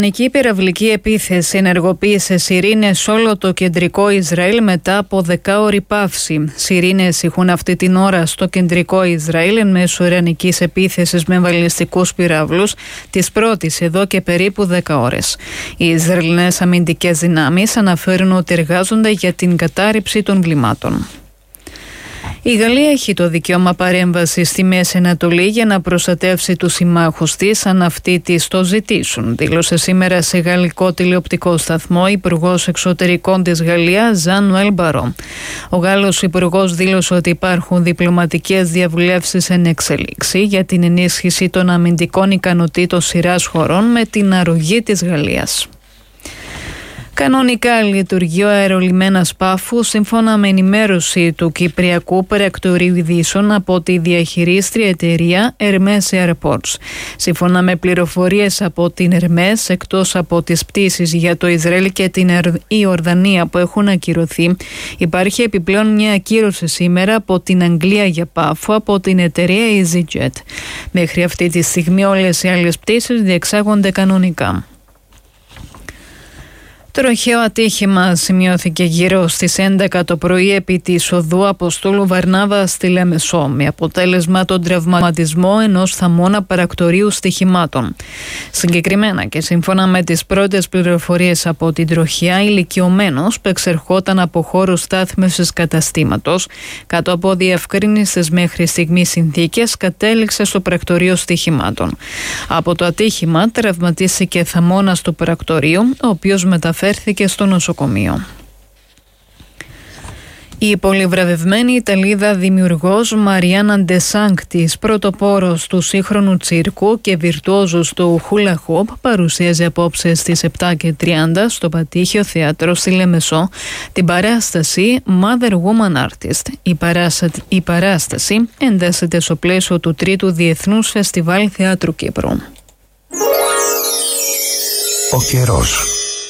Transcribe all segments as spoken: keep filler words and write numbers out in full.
Η πυραυλική επίθεση ενεργοποίησε σιρήνες σε όλο το κεντρικό Ισραήλ μετά από δεκάωρη παύση. Σιρήνες ηχούν αυτή την ώρα στο κεντρικό Ισραήλ εν μέσω ιρανικής επίθεσης με βαλιστικούς πυράβλους της πρώτης εδώ και περίπου δέκα ώρες. Οι Ισραηλινές αμυντικές δυνάμεις αναφέρουν ότι εργάζονται για την κατάρριψη των βλημάτων. Η Γαλλία έχει το δικαίωμα παρέμβασης στη Μέση Ανατολή για να προστατεύσει τους συμμάχους της αν αυτοί της το ζητήσουν, δήλωσε σήμερα σε γαλλικό τηλεοπτικό σταθμό Υπουργός Εξωτερικών της Γαλλίας Ζαν Νοέλ Μπαρό. Ο Γάλλος Υπουργός δήλωσε ότι υπάρχουν διπλωματικές διαβουλεύσεις εν εξελίξη για την ενίσχυση των αμυντικών ικανοτήτων σειράς χωρών με την αρρωγή της Γαλλίας. Κανονικά λειτουργεί ο αερολιμένας Πάφου σύμφωνα με ενημέρωση του Κυπριακού Πρακτορείου Ειδήσεων από τη διαχειρίστρια εταιρεία Hermes Airports. Σύμφωνα με πληροφορίες από την Hermes, εκτός από τις πτήσεις για το Ισραήλ και την Ιορδανία που έχουν ακυρωθεί, υπάρχει επιπλέον μια ακύρωση σήμερα από την Αγγλία για Πάφου από την εταιρεία EasyJet. Μέχρι αυτή τη στιγμή όλες οι άλλες πτήσεις διεξάγονται κανονικά. Τροχαίο ατύχημα σημειώθηκε γύρω στις έντεκα το πρωί επί της οδού Αποστόλου Βαρνάβα στη Λεμεσό, με αποτέλεσμα τον τραυματισμό ενός θαμώνα παρακτορείου στοιχημάτων. Συγκεκριμένα και σύμφωνα με τις πρώτες πληροφορίες από την τροχιά, ηλικιωμένος που εξερχόταν από χώρο στάθμευσης καταστήματος, κάτω από διευκρίνησες μέχρι στιγμή συνθήκες, κατέληξε στο πρακτορείο στοιχημάτων. Από το ατύχημα τραυματίστηκε θαμώνας του πρακτορείου, ο οποίος μεταφέρθηκε φέρθηκε στο νοσοκομείο. Η πολυβραβευμένη Ιταλίδα δημιουργός Μαριάννα ντε Σάνκτις, πρωτοπόρος του σύγχρονου τσίρκου και βιρτουόζος του χούλα χοπ, παρουσίαζε απόψε στις επτά και τριάντα στο Πατήχιο Θέατρο στη Λεμεσό την παράσταση Mother Woman Artist. Η, παράσα... η παράσταση εντάσσεται στο πλαίσιο του τρίτου Διεθνούς Φεστιβάλ Θεάτρου Κύπρου. Ο καιρός.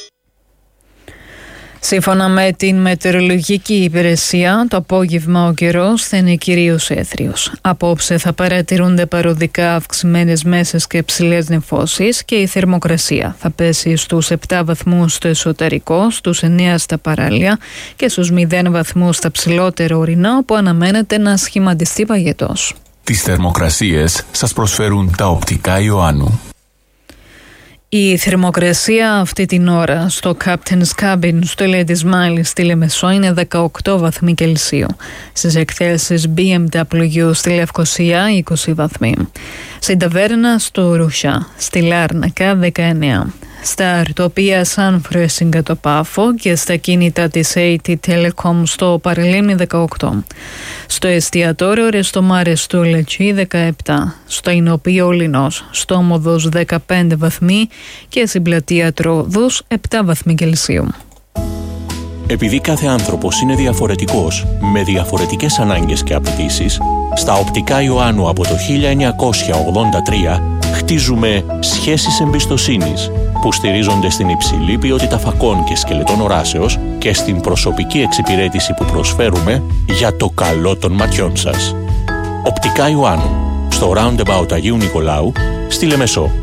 Σύμφωνα με την μετεωρολογική υπηρεσία, το απόγευμα ο καιρός θα είναι κυρίως έθριος. Απόψε θα παρατηρούνται παροδικά αυξημένες μέσες και ψηλές νεφώσεις και η θερμοκρασία θα πέσει στους επτά βαθμούς στο εσωτερικό, στους εννέα στα παράλια και στους μηδέν βαθμούς στα ψηλότερα ορεινά, όπου αναμένεται να σχηματιστεί παγετός. Τις θερμοκρασίες σας προσφέρουν τα οπτικά Ιωάννου. Η θερμοκρασία αυτή την ώρα στο Captain's Cabin στο Ladies Mile στη Λεμεσό είναι δεκαοκτώ βαθμοί Κελσίου. Στις εκθέσεις μπι εμ ντάμπλιου στη Λευκοσία είκοσι βαθμοί. Στην ταβέρνα στο Ρουσιά, στη Λάρνακα δεκαεννέα. Στα αρτοπία Sunfresh το Πάφο και στα κίνητα της έι τι Telecom στο Παραλίμνη δεκαοκτώ. Στο εστιατόριο Ρεστομάρες του Λετσί δεκαεπτά. Στο Ινοπείο Ολυνός, στο Όμοδος δεκαπέντε βαθμοί και στην πλατεία Τρόδους επτά βαθμοί Κελσίου. Επειδή κάθε άνθρωπος είναι διαφορετικός, με διαφορετικές ανάγκες και απαιτήσεις, στα οπτικά Ιωάννου από το χίλια εννιακόσια ογδόντα τρία χτίζουμε σχέσεις εμπιστοσύνης που στηρίζονται στην υψηλή ποιότητα φακών και σκελετών οράσεως και στην προσωπική εξυπηρέτηση που προσφέρουμε για το καλό των ματιών σας. Οπτικά Ιωάννου, στο Roundabout Αγίου Νικολάου, στη Λεμεσό.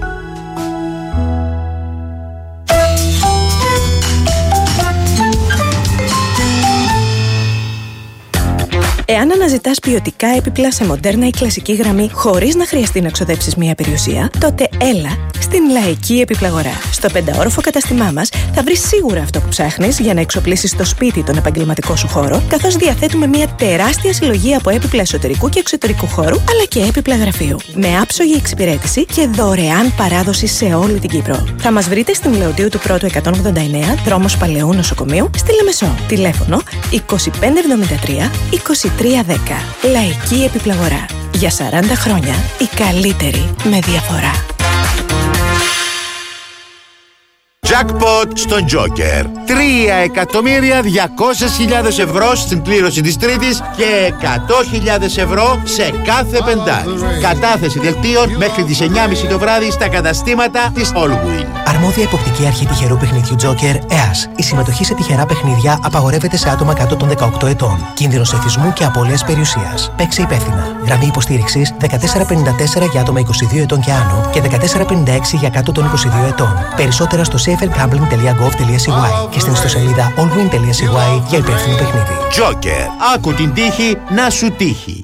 Εάν αναζητάς ποιοτικά έπιπλα σε μοντέρνα ή κλασική γραμμή χωρίς να χρειαστεί να ξοδέψεις μία περιουσία, τότε έλα στην Λαϊκή Επιπλαγορά. Στο πενταόροφο καταστημά μας θα βρεις σίγουρα αυτό που ψάχνεις για να εξοπλίσεις το σπίτι τον επαγγελματικό σου χώρο, καθώς διαθέτουμε μία τεράστια συλλογή από έπιπλα εσωτερικού και εξωτερικού χώρου, αλλά και έπιπλα γραφείου. Με άψογη εξυπηρέτηση και δωρεάν παράδοση σε όλη την Κύπρο. Θα μας βρείτε στην Λεωτίου του Πρώτου εκατόν ογδόντα εννέα, δρόμος Παλαιού Νοσοκομείου, στη Λεμεσό. Τηλέφωνο είκοσι πέντε εβδομήντα τρία είκοσι τρία δέκα. Λαϊκή Επιπλαγορά. Για σαράντα χρόνια η καλύτερη με διαφορά. Jackpot στον Joker. τρία εκατομμύρια διακόσιες χιλιάδες ευρώ στην κλήρωση της Τρίτης και εκατό χιλιάδες ευρώ σε κάθε πεντάρι. Κατάθεση δελτίων μέχρι τις εννιά και μισή το βράδυ στα καταστήματα της Allwyn. Αρμόδια υποπτική αρχή τυχερού παιχνιδιού Joker, ΕΑΣ. Η συμμετοχή σε τυχερά παιχνίδια απαγορεύεται σε άτομα κάτω των δεκαοκτώ ετών. Κίνδυνος εθισμού και απώλειας περιουσίας. Παίξε υπεύθυνα. Γραμμή υποστήριξης δεκατέσσερα πενήντα τέσσερα για άτομα είκοσι δύο ετών και άνω και δεκατέσσερα πενήντα έξι για κάτω των είκοσι δύο ετών. Περισσότερα στο safer gambling τελεία gov τελεία c y και στην ιστοσελίδα allwyn τελεία c y για υπεύθυνο παιχνίδι. Joker. Άκου την τύχη να σου τύχει.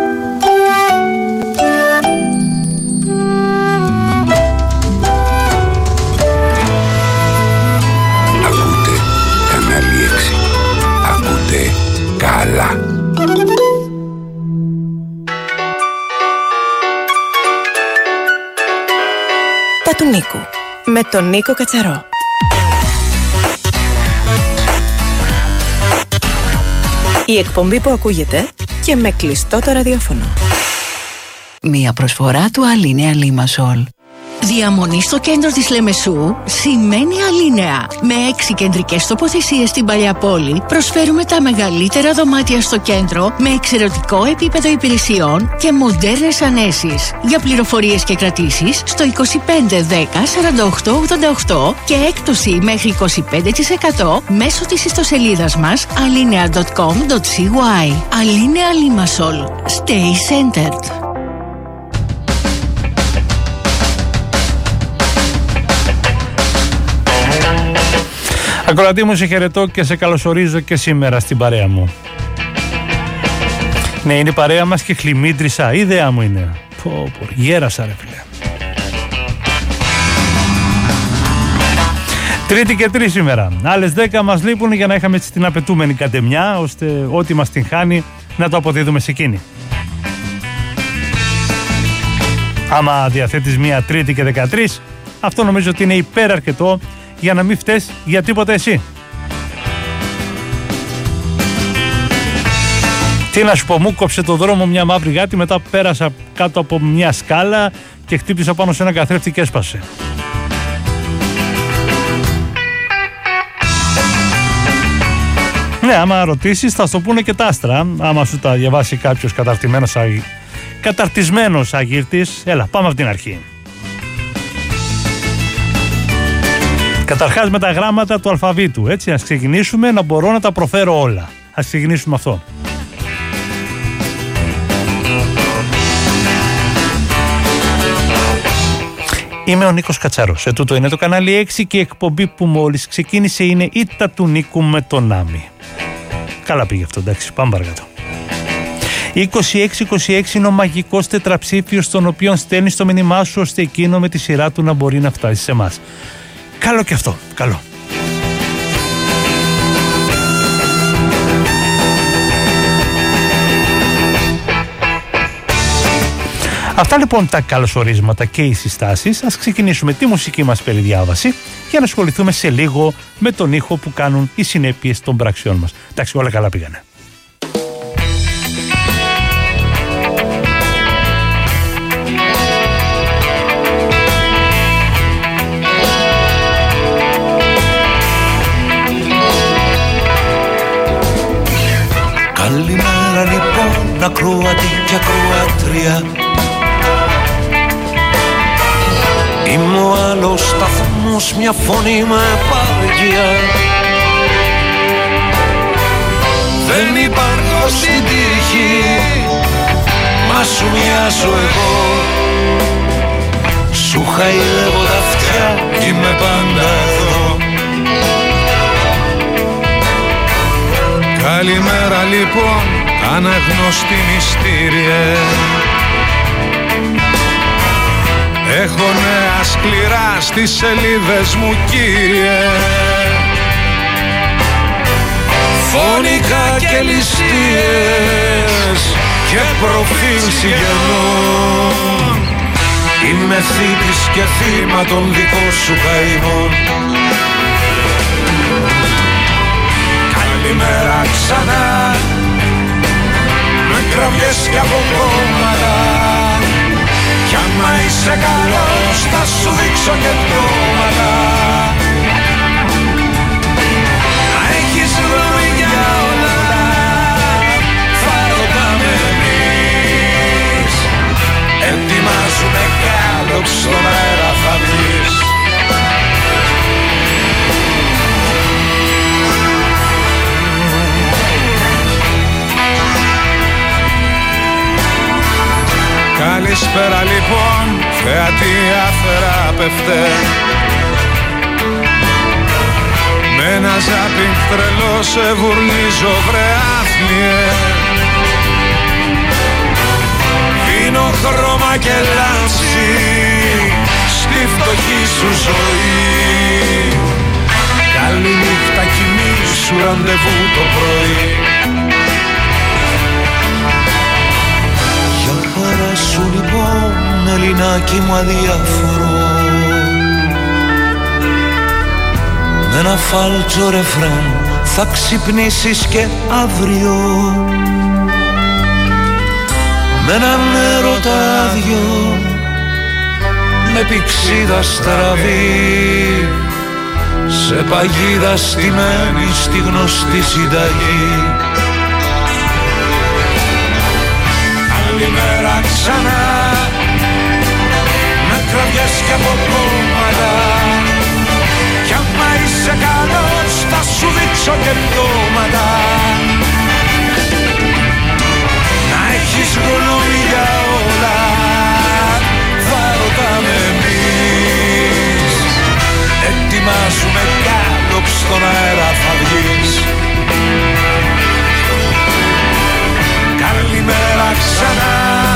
Ακούτε κανάλι έξι. Ακούτε καλά. Τα του Νίκου με τον Νίκο Κατσαρό. Η εκπομπή που ακούγεται και με κλειστό το ραδιόφωνο. Μία προσφορά του Αλίνεα Λίμασολ. Διαμονή στο κέντρο της Λεμεσού σημαίνει Αλίνεα. Με έξι κεντρικές τοποθεσίες στην Παλιά Πόλη προσφέρουμε τα μεγαλύτερα δωμάτια στο κέντρο με εξαιρετικό επίπεδο υπηρεσιών και μοντέρνες ανέσεις. Για πληροφορίες και κρατήσεις στο είκοσι πέντε δέκα σαράντα οκτώ ογδόντα οκτώ και έκπτωση μέχρι είκοσι πέντε τοις εκατό μέσω της ιστοσελίδας μας alinea τελεία com τελεία c y. Αλίνεα Limassol. Stay centered. Ακροατή μου, σε χαιρετώ και σε καλωσορίζω και σήμερα στην παρέα μου. Ναι, είναι η παρέα μας και χλιμίντρισα, η ιδέα μου είναι. Πω, πω, γέρασα ρε φίλε. Τρίτη και τρεις σήμερα. Άλλες δέκα μας λείπουν για να είχαμε έτσι την απαιτούμενη κατεμιά, ώστε ό,τι μας την χάνει να το αποδίδουμε σε εκείνη. Άμα διαθέτεις μία Τρίτη και δεκατρείς, αυτό νομίζω ότι είναι υπεραρκετό για να μην φταίς για τίποτα εσύ. Τι να σου πω, μου κόψε το δρόμο μια μαύρη γάτη, μετά πέρασα κάτω από μια σκάλα και χτύπησα πάνω σε ένα καθρέφτη και έσπασε. Ναι, άμα ρωτήσεις θα στο πούνε και τα άστρα, άμα σου τα διαβάσει κάποιος καταρτισμένος, αγ... καταρτισμένος αγύρτης. Έλα, πάμε από την αρχή. Καταρχάς με τα γράμματα του αλφαβήτου, έτσι, ας ξεκινήσουμε να μπορώ να τα προφέρω όλα. Ας ξεκινήσουμε αυτό. Είμαι ο Νίκος Κατσαρός, ε, τούτο είναι το κανάλι έξι και η εκπομπή που μόλις ξεκίνησε είναι η τα του Νίκου με τον Άμι. Καλά πήγε αυτό, εντάξει, πάμε παρακάτω. είκοσι έξι είκοσι έξι είναι ο μαγικός τετραψήφιος στον οποίο στέλνεις το μήνυμά σου ώστε εκείνο με τη σειρά του να μπορεί να φτάσει σε εμάς. Καλό και αυτό, καλό. Αυτά λοιπόν τα καλωσορίσματα και οι συστάσεις. Ας ξεκινήσουμε τη μουσική μας περιδιάβαση για να ασχοληθούμε σε λίγο με τον ήχο που κάνουν οι συνέπειες των πράξεών μας. Εντάξει, όλα καλά πήγανε. Καλημέρα λοιπόν ακροατή και ακροάτρια. Είμαι ο άλλος σταθμός, μια φωνή με πάγια. Δεν υπάρχω στην τύχη, μα σου μοιάζω εγώ. Σου χαϊδεύω τα αυτιά, είμαι πάντα εδώ. Καλημέρα λοιπόν, αναγνωστή μυστήριε. Έχω νέα σκληρά στις σελίδες μου, κύριε. Φωνικά και ληστείες και προφίλ συγγενών. Είμαι θήτης και θύμα των δικών σου καημών. Καλημέρα ξανά, με κραυγές και αποκόμματα. Κι άμα είσαι καλός θα σου δείξω και πτώματα. κάτι αθεράπευτε. Με ένα ζάπινγκ τρελό σε βουρνίζω βρε άθλιε. Δίνω χρώμα και λάμψη στη φτωχή σου ζωή. Καλή νύχτα, κοιμήσου, ραντεβού το πρωί. Για χαρά σου λοιπόν, Ελληνάκι μου αδιάφορο, με ένα φάλτσο ρεφρέν θα ξυπνήσεις και αύριο. Με έναν έρωτα άδειο, με πηξίδα στραβή, σε παγίδα στημένη στη γνωστή συνταγή. Καλημέρα ξανά, με κραυγές και από κόμματα. Κι άμα είσαι καλός θα σου δείξω και πτώματα. Να έχεις γνώμη για όλα, θα ρωτάμε εμείς. Ετοιμάζουμε κάλοπ στον αέρα θα βγεις. Καλημέρα ξανά,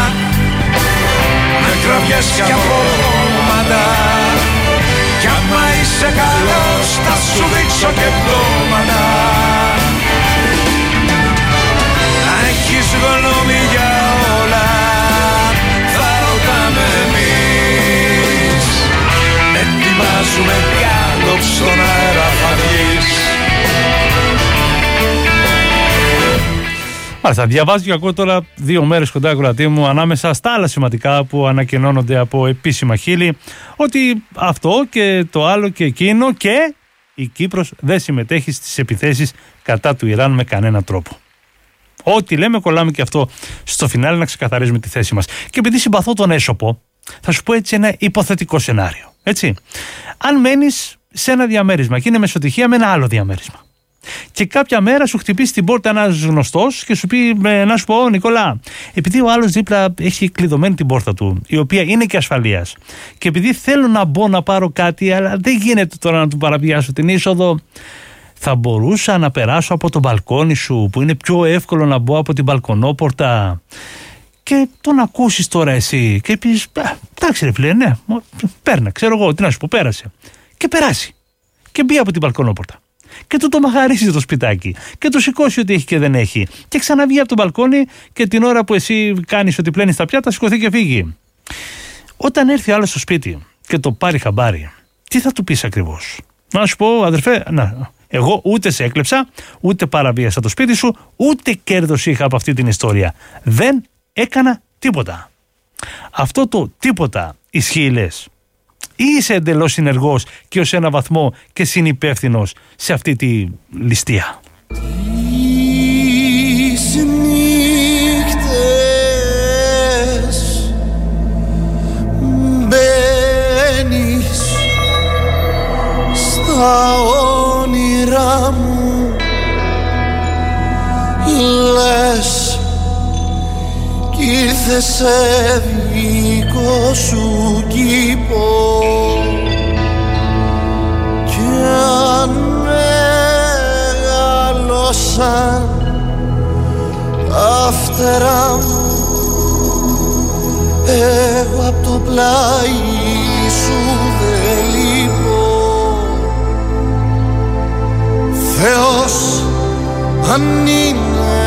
με κραυγές και απόματα. Κι άμα είσαι καλός θα σου δείξω και πτώματα. Να έχεις γνώμη για όλα, θα ρωτάμε εμείς. Ετοιμάζουμε κάλοπ στον αέρα θα βγεις. Μάλιστα, διαβάζω και ακούω τώρα δύο μέρες κοντά ακροατή μου, ανάμεσα στα άλλα σημαντικά που ανακοινώνονται από επίσημα χείλη, ότι αυτό και το άλλο και εκείνο, και η Κύπρος δεν συμμετέχει στις επιθέσεις κατά του Ιράν με κανένα τρόπο. Ό,τι λέμε κολλάμε και αυτό στο φινάλε, να ξεκαθαρίζουμε τη θέση μας. Και επειδή συμπαθώ τον έσωπο, θα σου πω έτσι ένα υποθετικό σενάριο. Έτσι. Αν μένεις σε ένα διαμέρισμα και είναι μεσοτυχία με ένα άλλο διαμέρισμα, και κάποια μέρα σου χτυπήσει την πόρτα ένας γνωστός και σου πει, να σου πω, Νικόλα, επειδή ο άλλος δίπλα έχει κλειδωμένη την πόρτα του, η οποία είναι και ασφαλείας, και επειδή θέλω να μπω να πάρω κάτι, αλλά δεν γίνεται τώρα να του παραβιάσω την είσοδο, θα μπορούσα να περάσω από το μπαλκόνι σου, που είναι πιο εύκολο να μπω από την μπαλκονόπορτα, και τον ακούσεις τώρα εσύ και πεις, εντάξει ρε φίλε, ναι, πέρνα, ξέρω εγώ, τι να σου πω, πέρασε. Και περάσει. Και μπει από την μπαλκονόπορτα. Και του το μαχαρίσει το σπιτάκι και του σηκώσει ό,τι έχει και δεν έχει, και ξαναβγεί από τον μπαλκόνι, και την ώρα που εσύ κάνεις ότι πλένεις τα πιάτα σηκωθεί και φύγει. Όταν έρθει άλλο στο σπίτι και το πάρει χαμπάρι, τι θα του πεις ακριβώς? Να σου πω, αδερφέ, να, εγώ ούτε σε έκλεψα, ούτε παραβίασα το σπίτι σου, ούτε κέρδος είχα από αυτή την ιστορία. Δεν έκανα τίποτα. Αυτό το τίποτα ισχύει, λες? Ή είσαι εντελώς συνεργός και ως ένα βαθμό και συνυπεύθυνος σε αυτή τη ληστεία? Τις νύχτες μπαίνεις στα όνειρά μου, λες κι ήρθες σε δικό σου κήπο, κι αν μεγάλωσαν τα φτερά μου, εγώ απ' το πλάι σου δεν λείπω. Θεός αν είναι,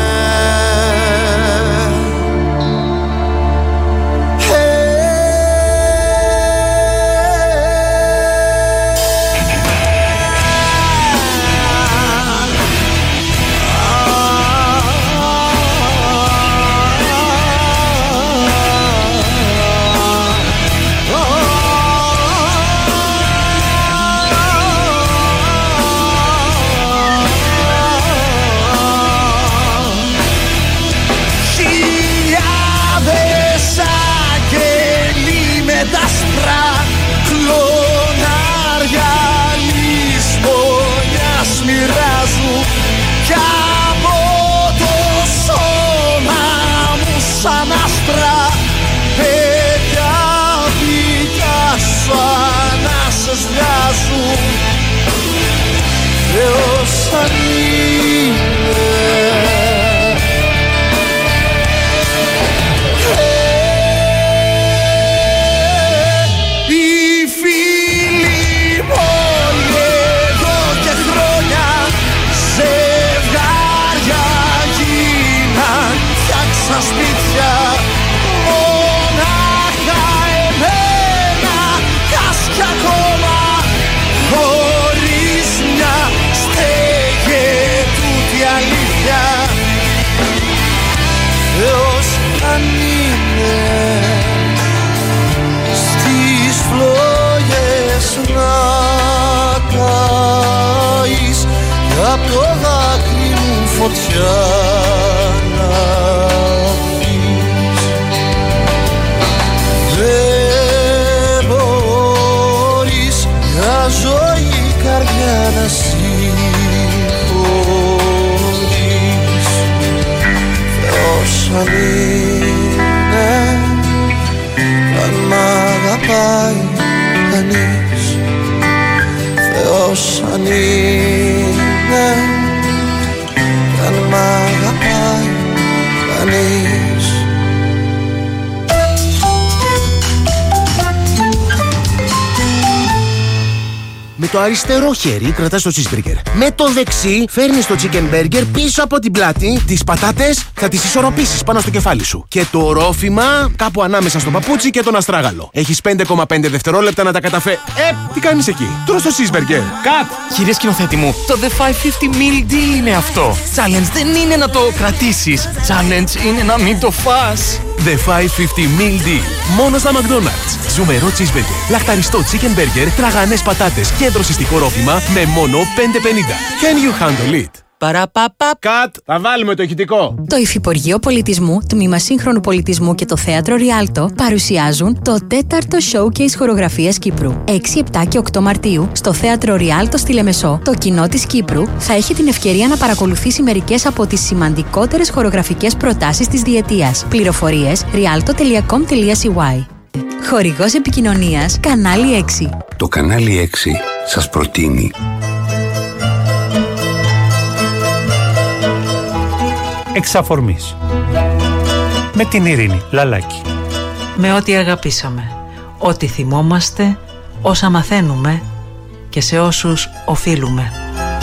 εσύ μπορείς. Θεός αν είναι, αν μ' αγαπάει κανείς. Θεός αν είναι, αν μ' αγαπάει κανείς. Με το αριστερό χέρι κρατάς το cheeseburger. Με το δεξί φέρνεις το chicken burger πίσω από την πλάτη. Τις πατάτες θα τις ισορροπήσεις πάνω στο κεφάλι σου. Και το ορόφημα κάπου ανάμεσα στο παπούτσι και τον αστράγαλο. Έχεις πέντε κόμμα πέντε δευτερόλεπτα να τα καταφέρει. Ε, τι κάνεις εκεί? Τρως το cheeseburger. Κατ! Κύριε σκηνοθέτη μου, το The πεντακόσια meal deal είναι αυτό. Challenge δεν είναι να το κρατήσεις. Challenge είναι να μην το φας. The πεντακόσια meal deal. Μόνο στα McDonald's. Ζουμερό cheeseburger, λαχταριστό chicken burger, τραγανές πατάτες και δροσιστικό ρόφημα με μόνο πέντε πενήντα. Can you handle it? Παραπαπα. Κατ! Θα βάλουμε το ηχητικό. Το Υφυπουργείο Πολιτισμού, Τμήμα Σύγχρονου Πολιτισμού και το Θέατρο Ριάλτο παρουσιάζουν το τέταρτο Showcase Χορογραφίας Κύπρου. έξι, επτά και οκτώ Μαρτίου στο Θέατρο Ριάλτο στη Λεμεσό, το κοινό της Κύπρου θα έχει την ευκαιρία να παρακολουθήσει μερικές από τις σημαντικότερες χορογραφικές προτάσεις της διετίας. Πληροφορίες rialto τελεία com τελεία c y. Χορηγός επικοινωνίας Κανάλι έξι. Το Κανάλι έξι σας προτείνει Εξαφορμής με την Ειρήνη Λαλάκη. Με ό,τι αγαπήσαμε, ό,τι θυμόμαστε, όσα μαθαίνουμε και σε όσους οφείλουμε.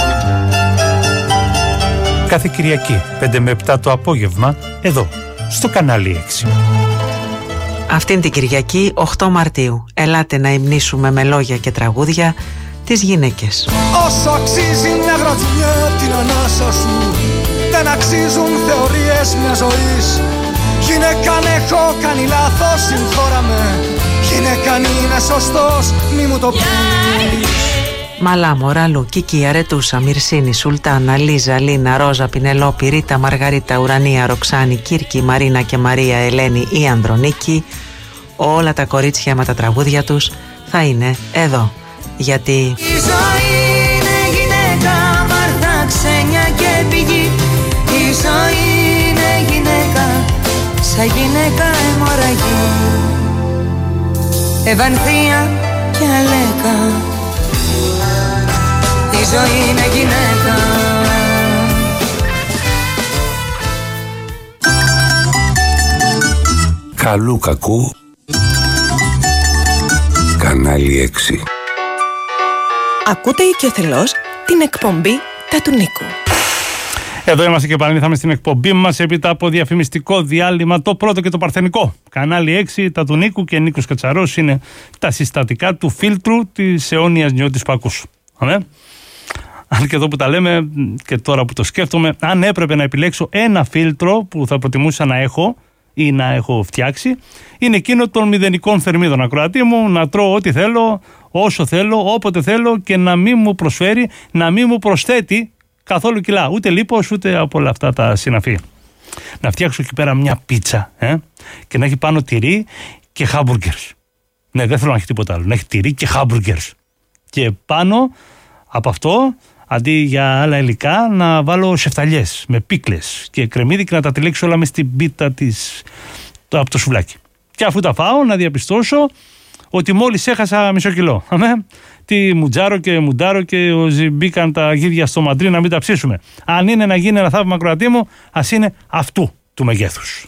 Κάθε Κυριακή πέντε με επτά το απόγευμα εδώ στο Κανάλι έξι. Αυτήν την Κυριακή οκτώ Μαρτίου ελάτε να υμνήσουμε με λόγια και τραγούδια τις γυναίκες. Όσο αξίζει μια γρατζουνιά την ανάσα σου, δεν αξίζουν θεωρίες μια ζωής. Γυναίκαν έχω κάνει λάθος, συγχώρα με. Γυναίκαν είναι σωστός, μη μου το πεις. Μαλά, Μωράλου, Κίκη, Αρετούσα, Μυρσίνη, Σουλτάνα, Λίζα, Λίνα, Ρόζα, Πινελόπη, Ρίτα, Μαργαρίτα, Ουρανία, Ροξάνη, Κύρκη, Μαρίνα και Μαρία, Ελένη ή Ανδρονίκη. Όλα τα κορίτσια με τα τραγούδια τους θα είναι εδώ. Γιατί η ζωή είναι γυναίκα, βάρθα, ξένια και πηγή. Η ζωή είναι γυναίκα, σαν γυναίκα αιμορραγή. Ευανθία και αλέκα. Η ζωή είναι γυναίκα. Καλού κακού Κανάλι έξι. Ακούτε οικειοθελώς την εκπομπή «Τα του Νίκου». Εδώ είμαστε και επανήλθαμε στην εκπομπή μας έπειτα από διαφημιστικό διάλειμμα, το πρώτο και το παρθενικό. Κανάλι έξι, τα του Νίκου και Νίκος Κατσαρός είναι τα συστατικά του φίλτρου της αιώνιας νιώτης που ακούς. Αμέ. Αν και εδώ που τα λέμε και τώρα που το σκέφτομαι, αν έπρεπε να επιλέξω ένα φίλτρο που θα προτιμούσα να έχω ή να έχω φτιάξει, είναι εκείνο των μηδενικών θερμίδων, ακροατή μου, να τρώω ό,τι θέλω, όσο θέλω, όποτε θέλω και να μην μου προσφέρει, να μην μου προσθέτει καθόλου κιλά, ούτε λίπος ούτε από όλα αυτά τα συναφή. Να φτιάξω εκεί πέρα μια πίτσα ε, και να έχει πάνω τυρί και χάμπουργκερς. Ναι, δεν θέλω να έχει τίποτα άλλο, να έχει τυρί και χάμπουργκερς. Και πάνω από αυτό, αντί για άλλα υλικά, να βάλω σεφταλιές με πίκλες και κρεμμύδι και να τα τυλίξω όλα μες στην πίτα της, το, από το σουβλάκι. Και αφού τα φάω, να διαπιστώσω ότι μόλις έχασα μισό κιλό. Αμέ, τι μουτζάρο και μουντάρο και μπήκαν τα γίδια στο μαντρί να μην τα ψήσουμε. Αν είναι να γίνει ένα θαύμα, ακροατή μου, ας είναι αυτού του μεγέθους.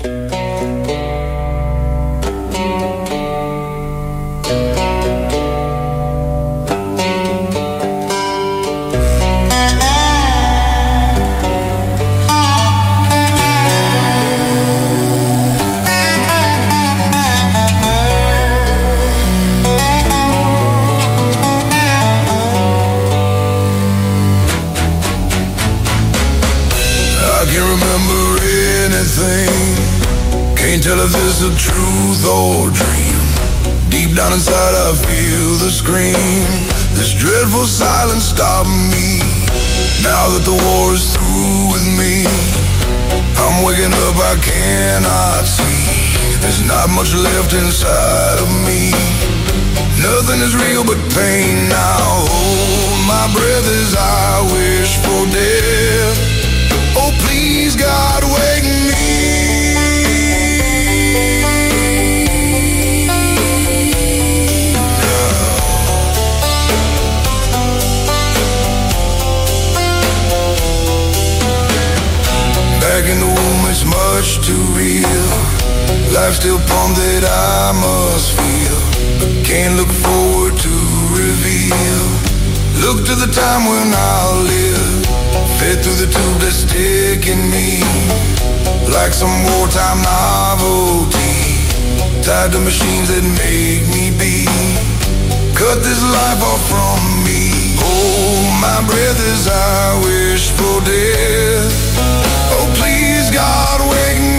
Tell if it's the truth or dream. Deep down inside I feel the scream. This dreadful silence stopping me. Now that the war is through with me, I'm waking up, I cannot see. There's not much left inside of me. Nothing is real but pain now. Hold my breath. breath as I wish for death. Oh, please, God, wake me. Back in the womb, it's much too real. Life still pumped that I must feel, but can't look forward to reveal. Look to the time when I'll live, fed through the tube that's sticking me, like some wartime novelty, tied to machines that make me be. Cut this life off from me. Hold my breath as I wish for death. Oh, please, God, wake me.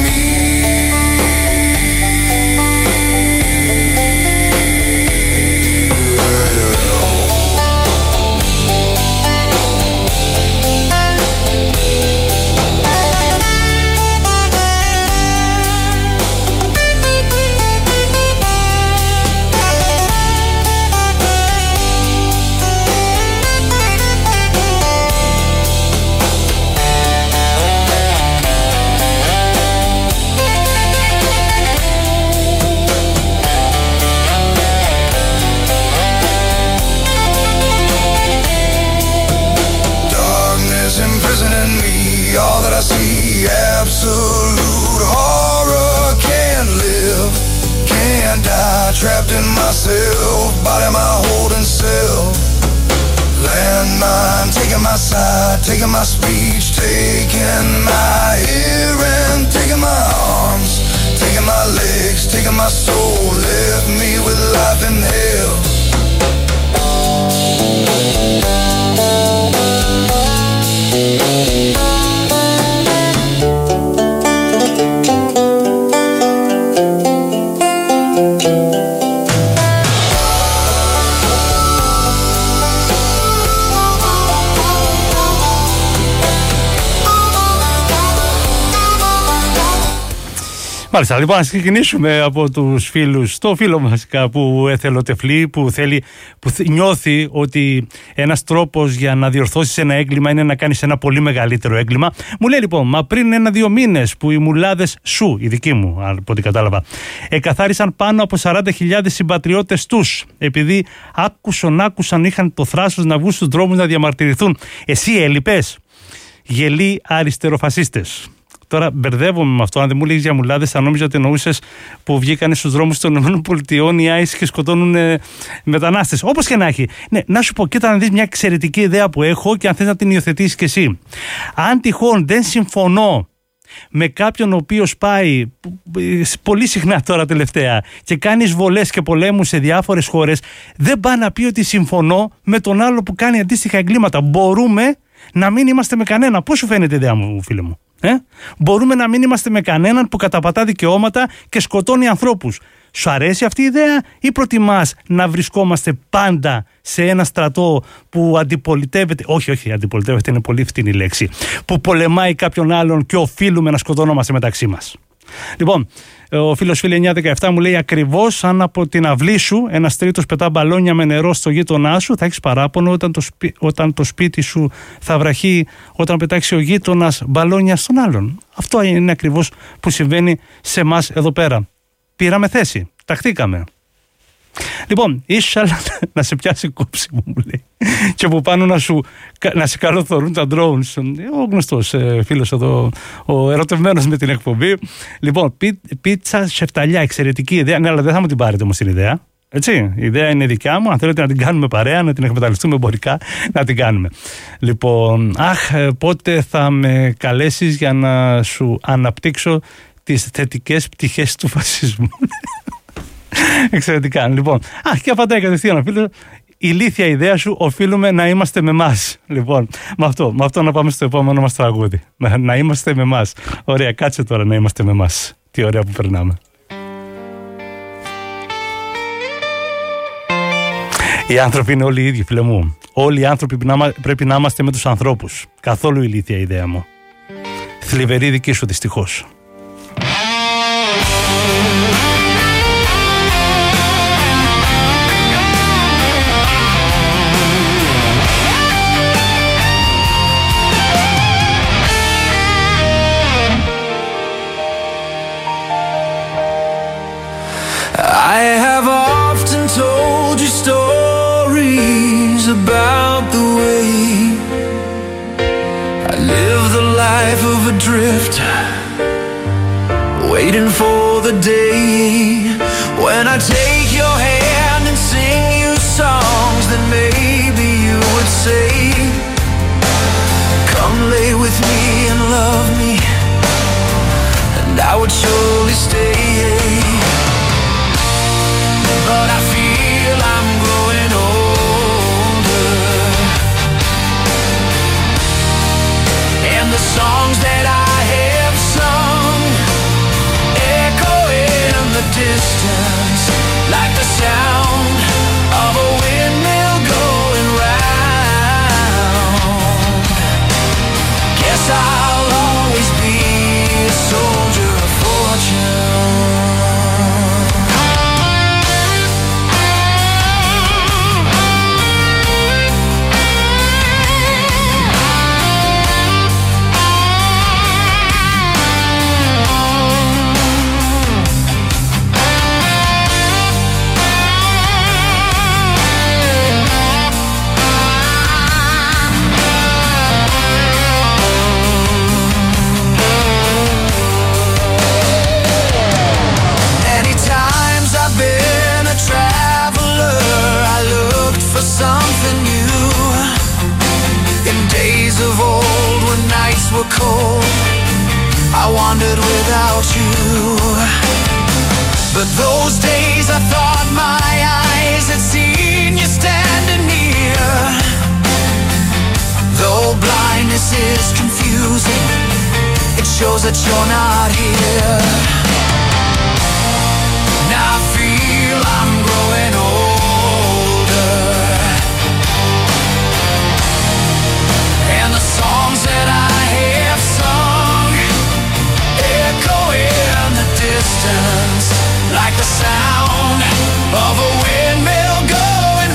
All that I see, absolute horror. Can't live, can't die, trapped in myself, body my holding self. Landmine, taking my side, taking my speech, taking my hearing, taking my arms, taking my legs, taking my soul, left me with life in hell. Μάλιστα, λοιπόν, να ξεκινήσουμε από τους φίλους. Το φίλο μας που έθελε τεφλή, που, θέλει, που νιώθει ότι ένας τρόπος για να διορθώσεις ένα έγκλημα είναι να κάνεις ένα πολύ μεγαλύτερο έγκλημα. Μου λέει λοιπόν, μα πριν ένα-δύο μήνες που οι μουλάδες σου, οι δικοί μου, από ό,τι κατάλαβα, εκαθάρισαν πάνω από σαράντα χιλιάδες συμπατριώτες τους, επειδή άκουσαν, άκουσαν, είχαν το θράσος να βγουν στους δρόμους να διαμαρτυρηθούν. Εσύ έλειπες? Γελοί αριστεροφασίστες. Τώρα μπερδεύομαι με αυτό. Αν δεν μου λέγεις για μουλάδες, θα νόμιζα ότι εννοούσες που βγήκαν στους δρόμους των ΗΠΑ οι άις και σκοτώνουν ε, μετανάστες. Όπως και να έχει. Ναι, να σου πω, κοίτα να δεις μια εξαιρετική ιδέα που έχω και αν θες να την υιοθετήσεις κι εσύ. Αν τυχόν δεν συμφωνώ με κάποιον ο οποίος πάει πολύ συχνά τώρα τελευταία και κάνει εισβολές και πολέμους σε διάφορες χώρες, δεν πάει να πει ότι συμφωνώ με τον άλλο που κάνει αντίστοιχα εγκλήματα. Μπορούμε να μην είμαστε με κανένα. Πώς σου φαίνεται η ιδέα μου, φίλε μου? Ε? Μπορούμε να μην είμαστε με κανέναν που καταπατά δικαιώματα και σκοτώνει ανθρώπους. Σου αρέσει αυτή η ιδέα ή προτιμάς να βρισκόμαστε πάντα σε ένα στρατό που αντιπολιτεύεται? Όχι, όχι, αντιπολιτεύεται είναι πολύ φτηνή λέξη. Που πολεμάει κάποιον άλλον και οφείλουμε να σκοτώνομαστε μεταξύ μας. Λοιπόν, ο φίλος φίλε εννιά δεκαεπτά μου λέει ακριβώς αν από την αυλή σου ένας τρίτος πετά μπαλόνια με νερό στο γείτονά σου, θα έχεις παράπονο όταν το, σπί, όταν το σπίτι σου θα βραχεί όταν πετάξει ο γείτονας μπαλόνια στον άλλον. Αυτό είναι ακριβώς που συμβαίνει σε εμάς εδώ πέρα. Πήραμε θέση, ταχθήκαμε. Λοιπόν, ίσως να σε πιάσει κόψη μου, μου λέει, και από πάνω να, σου, να σε καλωθωρούν τα drones. Ο γνωστός ε, φίλος εδώ, ο ερωτευμένος με την εκπομπή. Λοιπόν, πί, πίτσα σεφταλιά, εξαιρετική ιδέα. Ναι, αλλά δεν θα μου την πάρετε όμως την ιδέα. Έτσι, η ιδέα είναι δικιά μου. Αν θέλετε να την κάνουμε παρέα, να την εκμεταλλευτούμε εμπορικά, να την κάνουμε. Λοιπόν, αχ, πότε θα με καλέσεις για να σου αναπτύξω τις θετικές πτυχές του φασισμού? Εξαιρετικά. Λοιπόν, α, και απαντάει κατευθείαν ο φίλος. Ηλίθια ιδέα σου, οφείλουμε να είμαστε με εμάς. Λοιπόν, με αυτό, με αυτό να πάμε στο επόμενο μας τραγούδι. Να, να είμαστε με εμάς. Ωραία, κάτσε τώρα να είμαστε με εμάς. Τι ωραία που περνάμε. Οι άνθρωποι είναι όλοι οι ίδιοι, φίλε μου. Όλοι οι άνθρωποι πρέπει να είμαστε με τους ανθρώπους. Καθόλου ηλίθια ιδέα μου. Θλιβερή δική σου, δυστυχώς. life of a drifter, waiting for the day when I take your hand and sing you songs that maybe you would say, come lay with me and love me, and I would surely stay. But I feel I'm growing older, and the songs that I have sung echo in the distance like the sound of a windmill going round. Guess I'll always be a soldier of fortune. Something new. In days of old when nights were cold, I wandered without you. But those days I thought my eyes had seen you standing near. Though blindness is confusing, it shows that you're not here. Now I feel I'm growing old, songs that I have sung echo in the distance like the sound of a windmill going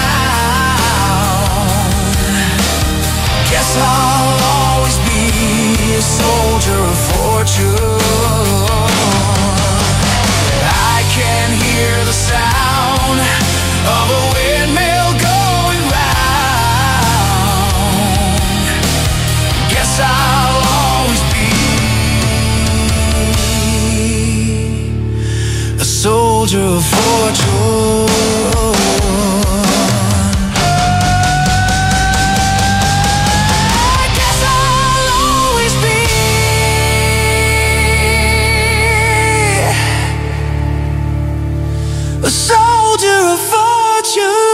round. Guess I'll always be a soldier of fortune. I can hear the sound of a windmill going round. Guess I'll always be a soldier of fortune. I guess I'll always be a soldier of fortune.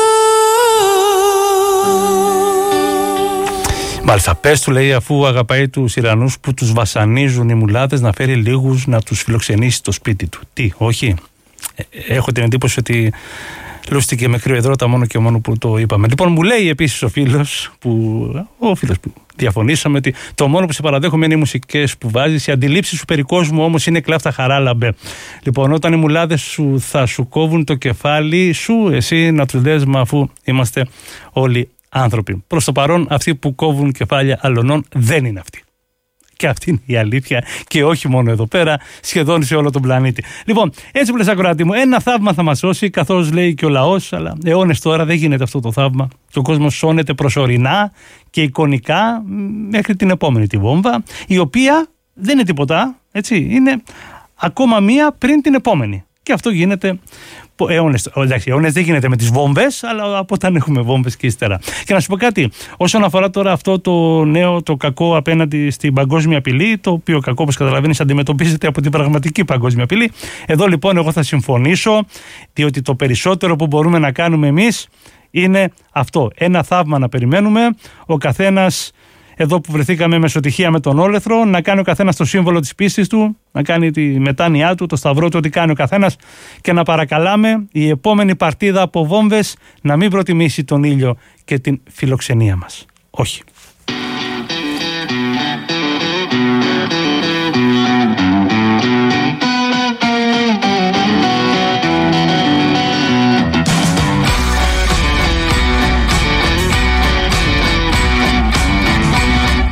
Μάλιστα, πες του, λέει, αφού αγαπάει τους Ιρανούς που τους βασανίζουν οι μουλάτες, να φέρει λίγους να τους φιλοξενήσει στο σπίτι του. Τι, όχι. Ε, έχω την εντύπωση ότι λούστηκε με κρύο υδρότα μόνο και μόνο που το είπαμε. Λοιπόν, μου λέει επίσης ο φίλος που, ο φίλος που διαφωνήσαμε ότι το μόνο που σε παραδέχομαι είναι οι μουσικές που βάζεις. Οι αντιλήψεις σου περί κόσμου όμως είναι κλάφτα χαράλαμπε. Λοιπόν, όταν οι μουλάδες σου θα σου κόβουν το κεφάλι σου, εσύ να τους λες, μα αφού είμαστε όλοι άνθρωποι. Προς το παρόν, αυτοί που κόβουν κεφάλια αλωνών δεν είναι αυτοί. Και αυτή είναι η αλήθεια, και όχι μόνο εδώ πέρα, σχεδόν σε όλο τον πλανήτη. Λοιπόν, έτσι που λες, ακροάτη μου, ένα θαύμα θα μας σώσει, καθώς λέει και ο λαός, αλλά αιώνες τώρα δεν γίνεται αυτό το θαύμα. Και ο κόσμος σώνεται προσωρινά και εικονικά μέχρι την επόμενη τη βόμβα, η οποία δεν είναι τίποτα, έτσι, είναι ακόμα μία πριν την επόμενη. Και αυτό γίνεται αιώνες. Εντάξει, αιώνες δεν γίνεται με τις βόμβες, αλλά από όταν έχουμε βόμβες και ύστερα. Και να σου πω κάτι, όσον αφορά τώρα αυτό το νέο, το κακό απέναντι στην παγκόσμια απειλή, το οποίο κακό, όπως καταλαβαίνεις, αντιμετωπίζεται από την πραγματική παγκόσμια απειλή. Εδώ λοιπόν εγώ θα συμφωνήσω, διότι το περισσότερο που μπορούμε να κάνουμε εμείς είναι αυτό. Ένα θαύμα να περιμένουμε, ο καθένας, εδώ που βρεθήκαμε μεσοτυχία με τον όλεθρο, να κάνει ο καθένας το σύμβολο της πίστης του, να κάνει τη μετάνοιά του, το σταυρό του, ό,τι κάνει ο καθένας, και να παρακαλάμε η επόμενη παρτίδα από βόμβες να μην προτιμήσει τον ήλιο και την φιλοξενία μας. Όχι.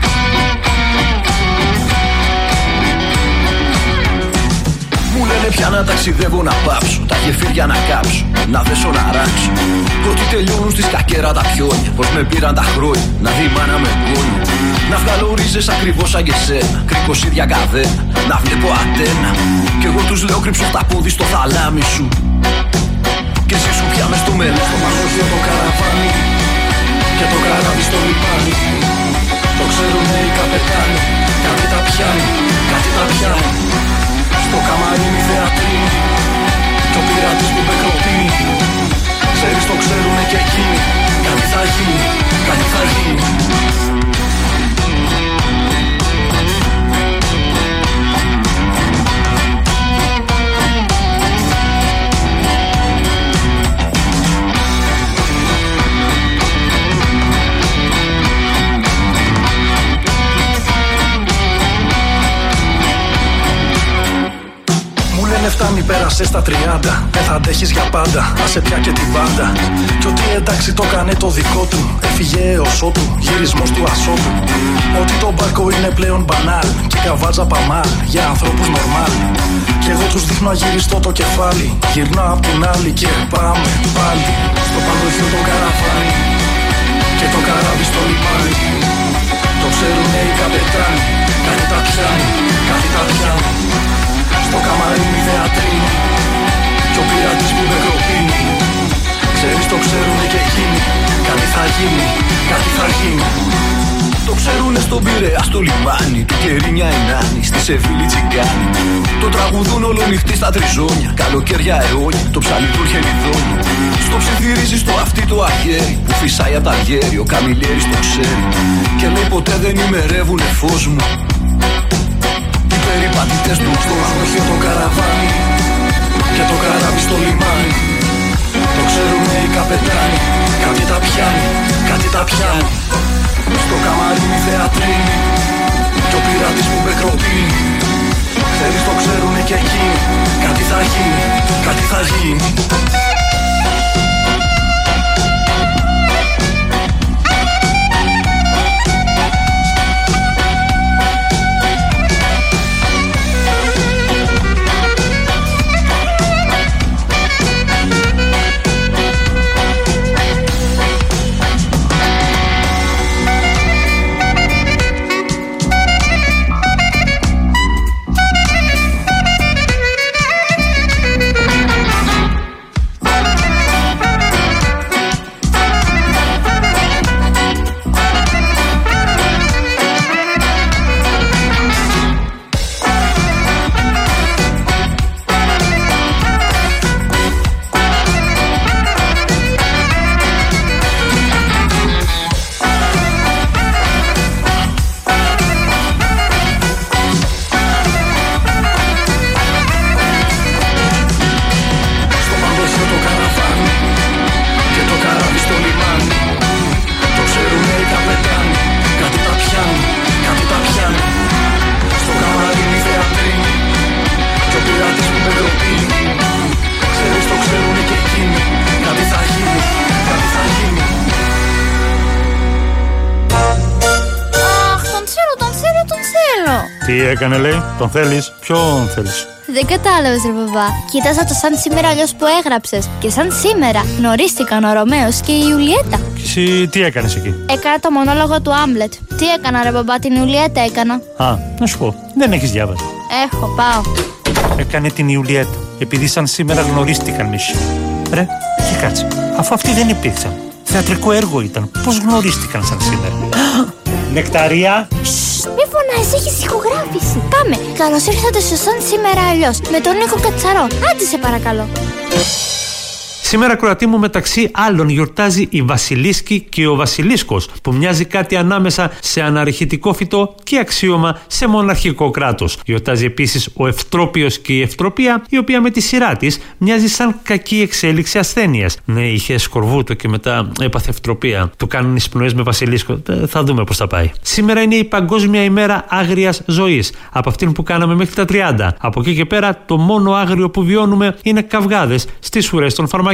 Πια να να ταξιδεύω να πάψω, τα γεφύρια να κάψω, να δέσω να ράξω. Ότι τελειώνουν στη σκακέρα τα πιόνια, πως με πήραν τα χρόνια, να δει μάνα με γόνια. Να βγάλω ρίζες ακριβώς σαν και σένα, κρίκος ίδια καδένα, να βλέπω αντένα. Κι εγώ τους λέω κρύψω τα πόδι στο θαλάμι σου. Και εσύ σου πια μες στο μέλλον, στο παγκόσμιο το καραβάνι και το καράβι στο λιμάνι. Το ξέρουνε οι καπετάνοι, κάτι τα πιάνει, κάτι τα πιάνει. Στο καμαρίνι θεατρίνι κι ο πειρατής που μπεκροτίνει. Ξέρεις το ξέρουνε και εκείνοι, κάτι θα γίνει, κάτι θα γίνει. Φτάνει, πέρασε στα τριάντα. Δεν θα αντέχεις για πάντα, άσε πια και την πάντα. Κι ότι εντάξει το κάνε το δικό του. Έφυγε έως ότου, γυρισμός του ασώτου. Ότι το μπάρκο είναι πλέον μπανάλ. Και καβάτζα παμάλ, για ανθρώπους νορμάλ. Κι εγώ τους δείχνω αγυριστό το κεφάλι. Γυρνάω απ' την άλλη και πάμε πάλι. Στο παντοχείο το καραβάνι και το καράβι στο λιμάνι. Το ξέρουνε οι καπετάνοι, κάτι τα πιάνει, κάτι τα πιάνει. Στο καμαρίνι θεατρίνι κι ο πειρατής που με κροπίνει. Ξέρεις το ξέρουνε και εκείνοι, κάτι θα γίνει, κάτι θα γίνει. Το ξέρουνε στον Πειραιά στο λιμάνι, του Κερίνια η Νάνη, στη Σεβίλη τσιγκάνι. Το τραγουδούν όλο νυχτή στα τριζόνια, καλοκαίρια αιώνια, το ψαλί του χελιδόνια. Στο ψιθυρίζει στο αυτί το αγέρι, που φυσάει απ' τα γέρι, ο Καμιλιέρης το ξέρει. Και λέει ποτέ δεν ημερεύουνε φως μου οι περιπατητές του. Στο αγροχείο το καραβάνι και το καράβι στο λιμάνι. Το ξέρουνε οι καπετάνοι, κάτι τα πιάνει, κάτι τα πιάνει. Στο καμαρίνι θεατρίνι κι ο πειρατής που μπεκροτίνει. Ξέρεις το ξέρουνε και εκείνοι, κάτι θα γίνει, κάτι θα γίνει. Τι έκανε, λέει, τον θέλεις, ποιον θέλεις? Δεν κατάλαβες ρε μπαμπά. Κοίταζα το σαν σήμερα αλλιώς που έγραψες. Και σαν σήμερα γνωρίστηκαν ο Ρωμαίος και η Ιουλιέτα. Και εσύ τι έκανες εκεί? Έκανα το μονόλογο του Άμλετ. Τι έκανα ρε μπαμπά, την Ιουλιέτα έκανα. Α, να σου πω, δεν έχεις διάβασει. Έχω, πάω. Έκανε την Ιουλιέτα, επειδή σαν σήμερα γνωρίστηκαν μισή. Ρε, και κάτσε, αφού αυτοί δεν υπήρξαν. Θεατρικό έργο ήταν, πώς γνωρίστηκαν σαν σήμερα? Νεκταρία! Μη φωνάζεις, έχεις ηχογράφηση. Πάμε. Καλώς ήρθατε στο σαν σήμερα αλλιώς. Με τον Νίκο Κατσαρό. Άντε σε παρακαλώ. Σήμερα, Κροατή μου, μεταξύ άλλων γιορτάζει η Βασιλίσκη και ο Βασιλίσκος, που μοιάζει κάτι ανάμεσα σε αναρχητικό φυτό και αξίωμα σε μοναρχικό κράτος. Γιορτάζει επίσης ο Ευτρόπιος και η Ευτροπία, η οποία με τη σειρά της μοιάζει σαν κακή εξέλιξη ασθένειας. Ναι, είχε σκορβούτο και μετά έπαθε Ευτροπία. Του κάνουν εισπνοές με Βασιλίσκο. Θα δούμε πώς θα πάει. Σήμερα είναι η Παγκόσμια ημέρα άγριας ζωής, από αυτήν που κάναμε μέχρι τα τριάντα. Από εκεί και πέρα, το μόνο άγριο που βιώνουμε είναι καυγάδες στις ουρές των φαρμακείων.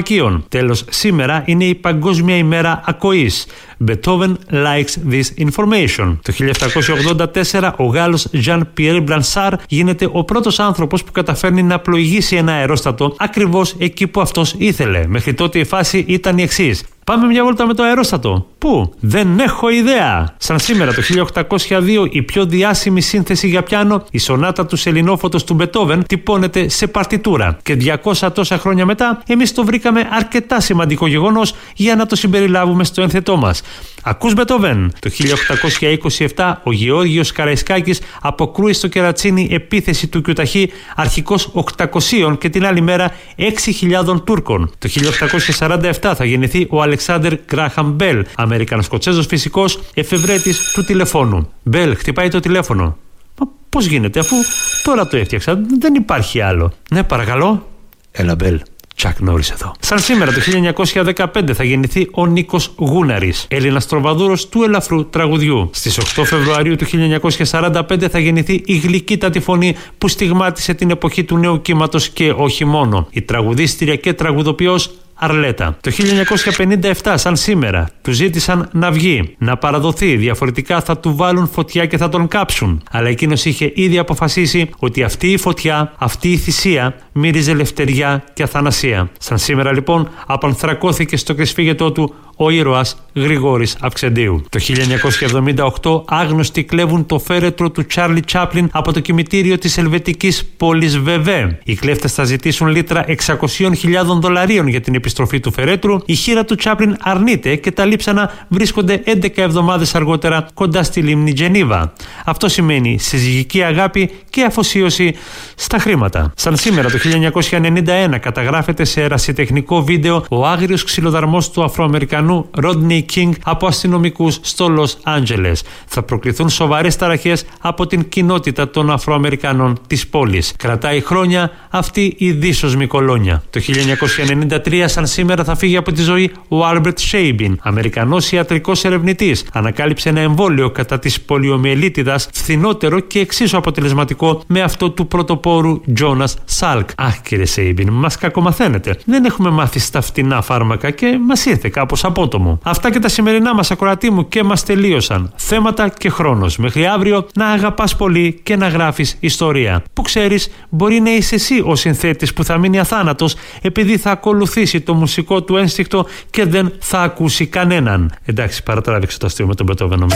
φαρμακείων. Τέλος, σήμερα είναι η Παγκόσμια ημέρα ακοής. Beethoven likes this information. Το χίλια επτακόσια ογδόντα τέσσερα ο Γάλλος Jean-Pierre Blanchard γίνεται ο πρώτος άνθρωπος που καταφέρνει να πλοηγήσει ένα αερόστατο ακριβώς εκεί που αυτός ήθελε. Μέχρι τότε η φάση ήταν η εξής. Πάμε μια βόλτα με το αερόστατο. Πού? Δεν έχω ιδέα. Σαν σήμερα το χίλια οκτακόσια δύο η πιο διάσημη σύνθεση για πιάνο, η σονάτα του Σελινόφωτος του Μπετόβεν, τυπώνεται σε παρτιτούρα. Και διακόσια τόσα χρόνια μετά, εμείς το βρήκαμε αρκετά σημαντικό γεγονός για να το συμπεριλάβουμε στο ένθετό μας. Ακούς Μπετόβεν. Το χίλια οκτακόσια είκοσι επτά ο Γεώργιος Καραϊσκάκης αποκρούει στο κερατσίνι επίθεση του Κιουταχή, αρχικός οκτακοσίων και την άλλη μέρα έξι χιλιάδες Τούρκων. Το χίλια οκτακόσια σαράντα επτά θα γεννηθεί ο Αλεξάνδερ Γκράχαμ Μπέλ, Αμερικανοσκοτσέζος φυσικός, εφευρέτης του τηλεφώνου. Μπέλ, χτυπάει το τηλέφωνο. Μα πώς γίνεται, αφού τώρα το έφτιαξα, δεν υπάρχει άλλο. Ναι, παρακαλώ. Έλα, Μπέλ. Τσακ Νόρις εδώ. Σαν σήμερα το χίλια εννιακόσια δεκαπέντε θα γεννηθεί ο Νίκος Γούναρης, Έλληνας τροβαδούρος του ελαφρού τραγουδιού. Στις οκτώ Φεβρουαρίου του χίλια εννιακόσια σαράντα πέντε θα γεννηθεί η γλυκύτατη φωνή που στιγμάτισε την εποχή του νέου κύματος και όχι μόνο. Η τραγουδίστρια και τραγουδοποιός Αρλέτα. Το χίλια εννιακόσια πενήντα επτά, σαν σήμερα, του ζήτησαν να βγει, να παραδοθεί. Διαφορετικά θα του βάλουν φωτιά και θα τον κάψουν. Αλλά εκείνος είχε ήδη αποφασίσει ότι αυτή η φωτιά, αυτή η θυσία, μύριζε ελευθεριά και αθανασία. Σαν σήμερα, λοιπόν, απανθρακώθηκε στο κρυσφύγετό του ο ήρωας Γρηγόρης Αυξεντίου. Το χίλια εννιακόσια εβδομήντα οκτώ άγνωστοι κλέβουν το φέρετρο του Τσάρλι Τσάπλιν από το κημητήριο της ελβετικής πόλης Βεβέ. Οι κλέφτες θα ζητήσουν λίτρα εξακόσιες χιλιάδες δολαρίων για την επιστροφή του φερέτρου. Η χείρα του Τσάπλιν αρνείται και τα λείψανα βρίσκονται έντεκα εβδομάδες αργότερα κοντά στη λίμνη Τζενίβα. Αυτό σημαίνει συζυγική αγάπη και αφοσίωση στα χρήματα. Σαν σήμερα το χίλια εννιακόσια ενενήντα ένα καταγράφεται σε ερασιτεχνικό βίντεο ο άγριος ξυλοδαρμός του Αφροαμερικανού Ρόντνι Κίνγκ από αστυνομικούς στο Λος Άντζελες. Θα προκληθούν σοβαρές ταραχές από την κοινότητα των Αφροαμερικανών της πόλης. Κρατάει χρόνια αυτή η δύσοσμη κολόνια. Το χίλια εννιακόσια ενενήντα τρία, σαν σήμερα, θα φύγει από τη ζωή ο Άλμπερτ Σέιμπιν, Αμερικανός ιατρικός ερευνητής. Ανακάλυψε ένα εμβόλιο κατά της πολιομιελίτιδας φθηνότερο και εξίσου αποτελεσματικό με αυτό του πρωτοπόρου Τζόνας Σάλκ. Αχ, κύριε Σέιμπιν, μας κακομαθαίνετε. Δεν έχουμε μάθει στα φτηνά φάρμακα και μας ήρθε κάπως απότομο. Αυτά και τα σημερινά μας, ακροατή μου, και μας τελείωσαν. Θέματα και χρόνος. Μέχρι αύριο να αγαπάς πολύ και να γράφεις ιστορία. Που ξέρεις, μπορεί να είσαι εσύ ο συνθέτης που θα μείνει αθάνατος επειδή θα ακολουθήσει το μουσικό του ένστικτο και δεν θα ακούσει κανέναν. Εντάξει, παρατράβηξε το αστείο με τον Μπετόβεν, νομίζω.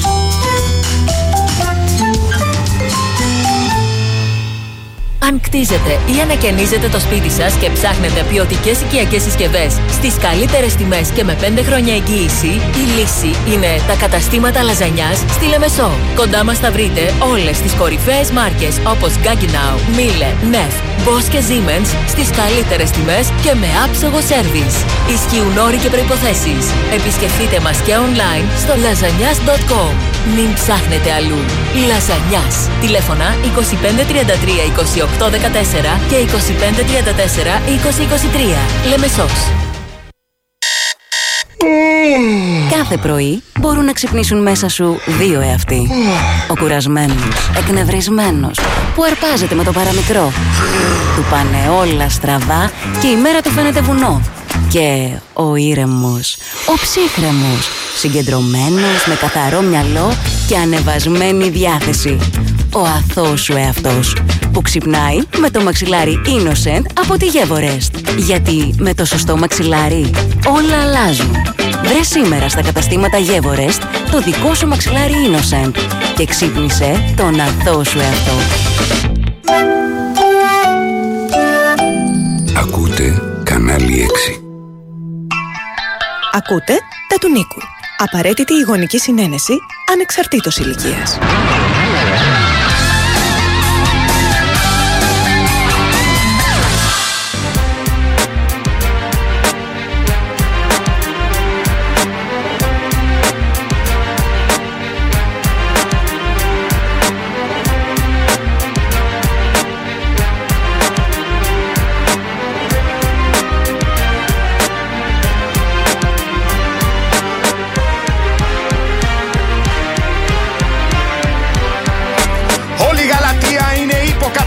Αν κτίζετε ή ανακαινίζετε το σπίτι σας και ψάχνετε ποιοτικές οικιακές συσκευές στις καλύτερες τιμές και με πέντε χρόνια εγγύηση, η λύση είναι τα καταστήματα λαζανιάς στη Λεμεσό. Κοντά μας θα βρείτε όλες τις κορυφαίες μάρκες όπως Gaggenau, Miele, Neff, Bosch και Siemens στις καλύτερες τιμές και με άψογο σέρβις. Ισχύουν όροι και προϋποθέσεις. Επισκεφτείτε μας και online στο λαζανιάς τελεία κομ. Μην ψάχνετε αλλού. Λαζανιάς. Τηλέφωνα είκοσι πέντε τριάντα τρία είκοσι οκτώ δεκατέσσερα και είκοσι πέντε τριάντα τέσσερα είκοσι είκοσι τρία. Λεμεσός. Κάθε πρωί μπορούν να ξυπνήσουν μέσα σου δύο εαυτοί. Ο κουρασμένος, εκνευρισμένος, που αρπάζεται με το παραμικρό. Του πάνε όλα στραβά και η μέρα του φαίνεται βουνό. Και ο ήρεμος, ο ψύχρεμος, συγκεντρωμένος, με καθαρό μυαλό και ανεβασμένη διάθεση. Ο αθώος σου εαυτός, που ξυπνάει με το μαξιλάρι Innocent από τη Gevorest. Γιατί με το σωστό μαξιλάρι όλα αλλάζουν. Βρε σήμερα στα καταστήματα Gevorest το δικό σου μαξιλάρι Innocent και ξύπνησε τον αθώο σου εαυτό. Ακούτε Κανάλι έξι. Ακούτε τα του Νίκου. Απαραίτητη ηγονική συνένεση ανεξαρτήτως ηλικίας.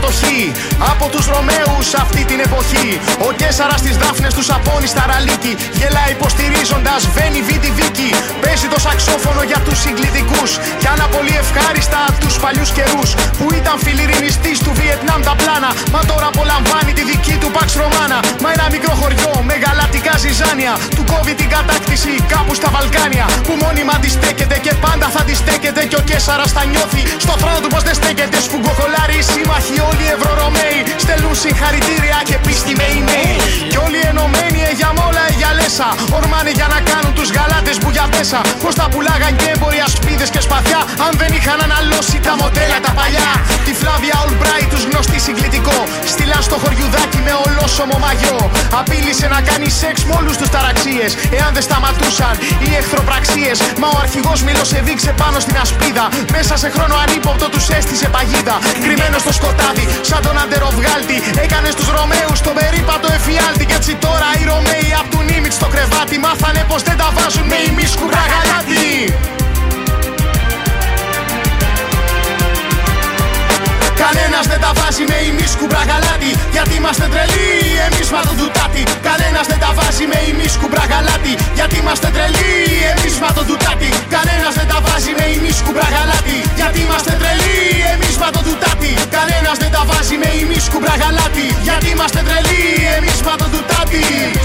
κατοχή από τους Ρωμαίους αυτή την εποχή. Ο Καίσαρας στις Δάφνες του σαπώνει στα ραλίκι. Γελάει υποστηρίζοντας βαίνει βίτι δίκη. Παίζει το σαξόφωνο για τους συγκλητικούς. Κι άνα πολύ ευχάριστα τους παλιούς καιρούς που ήταν φιλιρινιστής του Βιετνάμ τα πλάνα. Μα τώρα απολαμβάνει τη δική του Pax Romana. Μα ένα μικρό χωριό με γαλατικά ζυζάνια του κόβει την κατάκτηση κάπου στα Βαλκάνια. Που μόνιμα τη στέκεται και πάντα θα τη στέκεται. Κι ο Καίσαρας θα νιώθει στο θρόνο του πως δεν στέκεται. Σφουγγοκολάροι οι σύμμαχοι όλοι οι Ευρωρωμαίοι στέλνουν συγχαρητήρια και πίστη με email. Κι όλοι ενωμένοι ε, για μόλα ε, για λέσα. Ορμάνε για να κάνουν τους γαλάτες που για πέσα. Πως τα πουλάγαν και έμποροι ασπίδες και σπαθιά αν δεν είχαν αναλώσει τα μοντέλα τα παλιά. Τη Φλάβια Ολμπράιτ τους γνωστή συγκλητικό στείλαν στο χωριουδάκι με ολόσωμο μαγιό. Απείλησε να κάνει σεξ με όλους τους ταραξίες εάν δεν σταματούσαν οι εχθροπραξίες. Μα ο αρχηγός Μιλοσεβίξε πάνω στην ασπίδα. Μέσα σε χρόνο ανύποπτο τους έστησε παγίδα. Κρυμμένο στο σκοτάδι σαν τον αντεροβγάλτη. Έκανε στους Ρωμαίους τον περίπατο εφιάλτη. Κι έτσι τώρα οι Ρωμαίοι απ' του Νίμιτ στο κρεβάτι μάθανε πως δεν τα βάζουν με ημίσκουμπρα γαλάτι. Κανένας δεν τα βάζει με ημίσκουμπρα γαλάτι. Γιατί είμαστε τρελοί εμείς μα τον τουτάτι. Κανένας δεν τα βάζει με ημίσκουμπρα γαλάτι. Γιατί είμαστε τρελοί εμείς μα τον τουτάτι. Κανένας δεν τα βάζει με ημίσκουμπρα γαλάτι. Γιατί είμαστε τρελοί εμείς μα τον τουτάτι. Κανένας δεν τα βάζει με ημίσκουμπρα γαλάτι. Γιατί είμαστε τρελοί εμείς μα τον τουτάτι.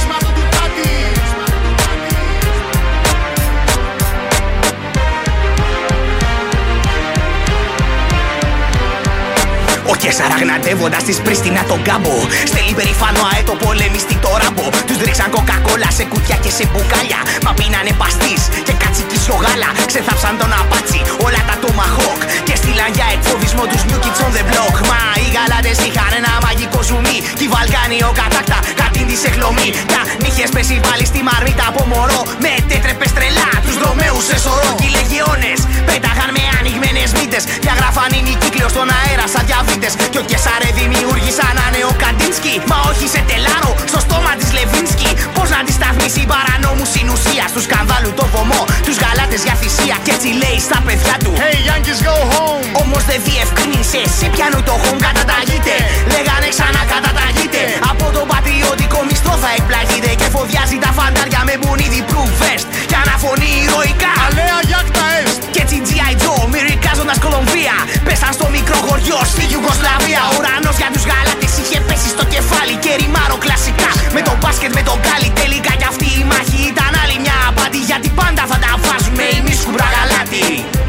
Ο Καίσαρα γναντεύοντας της Πρίστινα τον κάμπο στέλνει περήφανο αέτο πολεμιστή το ράμπο. Τους ρίξαν κοκακόλα σε κουτιά και σε μπουκάλια. Μα πίνανε παστίς και κατσικίσιο γάλα. Ξεθάψαν τον απάτσι όλα τα τομαχόκ και στείλαν για εκφοβισμό τους New Kids on the Block. Μα οι γαλάτες είχαν ένα μαγικό ζουμί. Κι οι Βαλκάνοι ο κατάκτα κατήν της εχλωμή. Κι αν είχες πέσει πάλι στη μαρμίτα από μωρό με τέτρεπες τρελά τους Ρωμαίους σε σωρό. Κι οι λεγιώνες πέταγαν με ανοιγμένες μύτες. Διαγράφαν ημικύκλιο στον αέρα σαν διαβήτες. Κι ο Καίσαρε δημιούργησαν ένα νέο Καντίνσκι. Μα όχι σε τελάρο στο στόμα της Λεβίνσκι. Πώς να τη σταθμίσει παρανόμου συνουσία του σκανδάλου το βωμό. Τους γαλάτες για θυσία. Κι έτσι λέει στα παιδιά του Hey Yankees go home. Όμως δεν διευκρίνησε σε ποιανού το home καταταγείται. Λέγανε ξανά καταταγείται. Από τον πατριωτικό μισθό θα εκπλαγείτε. Και φοδιάζει τα φαντάρια με μπουνίδι proof vest. Κι αναφωνεί ηρωικά Αλέα γιάκτα est. Και έτσι τζι άι Joe μυρικάζοντας Κολομβία. Πέσαν στο μικρό χωριό στη Ιουγκοσλαβία. Ο ουρανός για τους γαλάτες είχε πέσει στο κεφάλι. Και ρημάρο κλασικά με το μπάσκετ με τον Γκάλι. Τελικά κι αυτή η μάχη ήταν άλλη μια απάτη. Γιατί πάντα θα τα βάζουμε ημίσκουμπρα γαλάτι.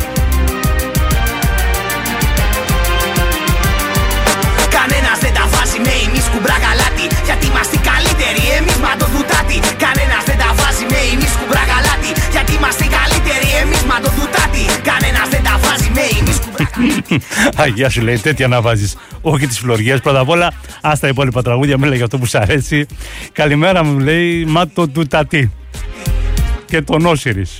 Κανένας δεν τα βάζει με ημίσκουμπρα γαλάτι. Γιατί είμαστε οι καλύτεροι εμείς μα το δουτάτι. Κανένας δεν τα βάζει με ημίσκουμπρα γαλάτι. Γιατί είμαστε οι καλύτεροι εμείς μα το δουτάτι. Κανένας δεν τα βάζει με ημίσκουμπρα γαλάτι. Αγιά σου λέει, τέτοια να βάζεις. Όχι τις φλωριές. Πρώτα απ' όλα, ας τα υπόλοιπα τραγούδια, μίλα για αυτό που σ' αρέσει. Καλημέρα μου λέει, μα το ντουτατί. Και τον Όσιρις.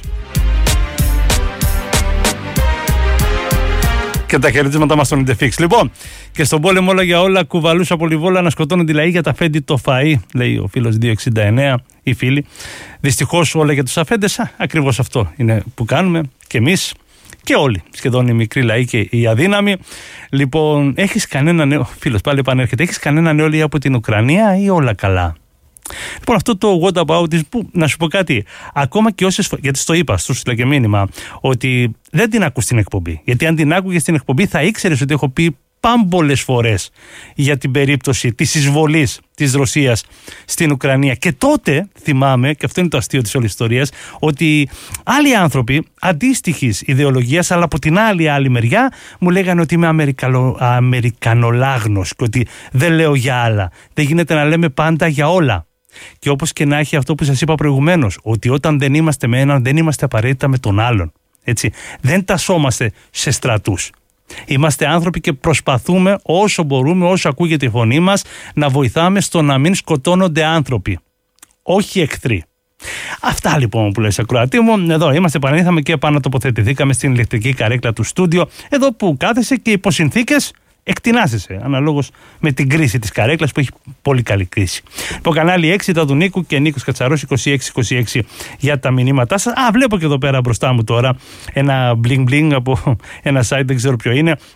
Και τα χαιρετίσματα μας στον Ιντεφίξ. Λοιπόν, και στον πόλεμο όλα για όλα, κουβαλούς από Λιβόλα να σκοτώνουν τη λαή για τα φέντη το φαΐ, λέει ο φίλος δύο εξήντα εννέα, οι φίλοι. Δυστυχώς όλα για τους αφέντες, α, ακριβώς αυτό είναι που κάνουμε και εμείς και όλοι, σχεδόν οι μικροί λαοί και οι αδύναμοι. Λοιπόν, έχεις κανένα νέο, φίλος πάλι επανέρχεται, έχεις κανένα νέο λέει από την Ουκρανία ή όλα καλά? Λοιπόν, αυτό το what about is, που, να σου πω κάτι, ακόμα και όσες φορές, γιατί στο είπα, σου στείλα και μήνυμα, ότι δεν την ακούς στην εκπομπή. Γιατί αν την άκουγες στην εκπομπή, θα ήξερες ότι έχω πει πάμπολες φορές για την περίπτωση της εισβολής της Ρωσίας στην Ουκρανία. Και τότε θυμάμαι, και αυτό είναι το αστείο της όλης ιστορίας, ότι άλλοι άνθρωποι αντίστοιχης ιδεολογίας, αλλά από την άλλη άλλη μεριά, μου λέγανε ότι είμαι Αμερικαλο, Αμερικανολάγνος και ότι δεν λέω για άλλα. Δεν γίνεται να λέμε πάντα για όλα. Και όπως και να έχει αυτό που σας είπα προηγουμένως, ότι όταν δεν είμαστε με έναν, δεν είμαστε απαραίτητα με τον άλλον. Έτσι. Δεν τασσόμαστε σε στρατούς. Είμαστε άνθρωποι και προσπαθούμε όσο μπορούμε, όσο ακούγεται η φωνή μας, να βοηθάμε στο να μην σκοτώνονται άνθρωποι. Όχι εχθροί. Αυτά λοιπόν που λες ακροατή μου. Εδώ είμαστε, επανήλθαμε και επανατοποθετηθήκαμε στην ηλεκτρική καρέκλα του στούντιο. Εδώ που κάθεσαι και υπό συνθήκες εκτινάσεσαι, αναλόγως με την κρίση της καρέκλας που έχει πολύ καλή κρίση. Το κανάλι έξι τα του Νίκου και Νίκος Κατσαρός είκοσι έξι είκοσι έξι για τα μηνύματά σας. Α, βλέπω και εδώ πέρα μπροστά μου τώρα ένα bling bling από ένα site, δεν ξέρω ποιο είναι.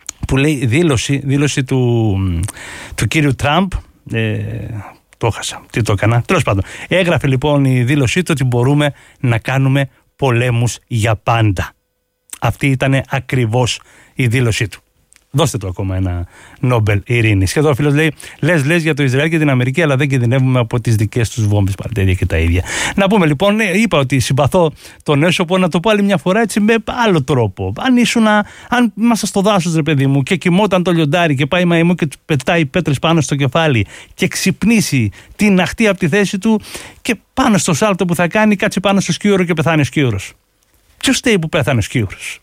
που λέει δήλωση, δήλωση του, του κύριου Τραμπ. Ε, το έχασα, τι το έκανα. Τέλος πάντων, έγραφε λοιπόν η δήλωσή του ότι μπορούμε να κάνουμε πολέμους για πάντα. Αυτή ήταν ακριβώς η δήλωσή του. Δώστε του ακόμα ένα Νόμπελ ειρήνης. Και εδώ ο φίλος λέει: Λες, λες για το Ισραήλ και την Αμερική, αλλά δεν κινδυνεύουμε από τις δικές τους βόμβες. Παρτέρια και τα ίδια. Να πούμε λοιπόν, ναι, είπα ότι συμπαθώ τον Έσωπο, να το πω άλλη μια φορά έτσι με άλλο τρόπο. Αν ήσουν, αν ήμασταν στο δάσος, ρε παιδί μου, και κοιμόταν το λιοντάρι και πάει μαϊμού και του πετάει πέτρες πάνω στο κεφάλι και ξυπνήσει την αχτή από τη θέση του και πάνω στο σάλτο που θα κάνει, κάτσει πάνω στο σκύωρο και πεθάνει ο σκύωρος. Ποιος στέει που πέθανε ο σκύωρος?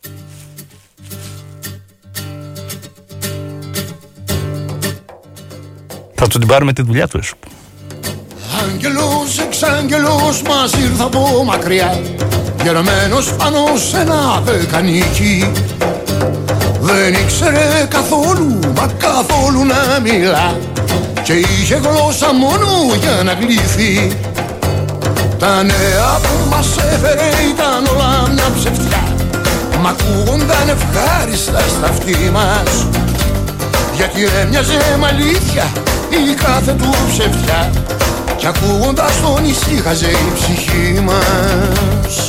Θα του την πάρουμε τη δουλειά του Έσωπου. Άγγελος, εξάγγελος μας ήρθε από μακριά, γερμένος πάνω σε ένα δεκανίκι. Δεν ήξερε καθόλου, μα καθόλου να μιλά, και είχε γλώσσα μόνο για να γλύφει. Τα νέα που μας έφερε ήταν όλα μια ψευτιά, μ' ακούγονταν ευχάριστα στα αυτή μας, γιατί έμοιαζε μ' αλήθεια η κάθε του ψευτιά, κι ακούγοντας τον ησύχαζε η ψυχή μας.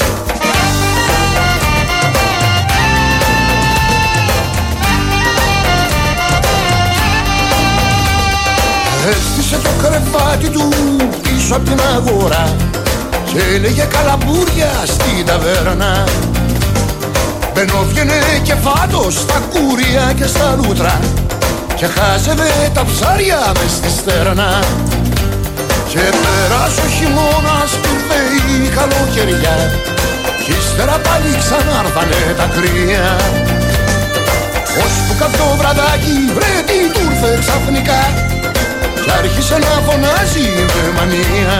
Έστησε το κρεβάτι του πίσω απ' την αγορά και έλεγε καλαμπούρια στην ταβέρνα. Μπαινόβγαινε και φάτος στα κούρια και στα λούτρα και χάζευε τα ψάρια μες στη στέρνα. Και πέρασε ο χειμώνας, ήρθε η καλοκαιριά, κι ύστερα πάλι ξανάρθανε τα κρύα. Ώσπου κάποιο βραδάκι βρε τι του ήρθε ξαφνικά κι άρχισε να φωνάζει με μανία.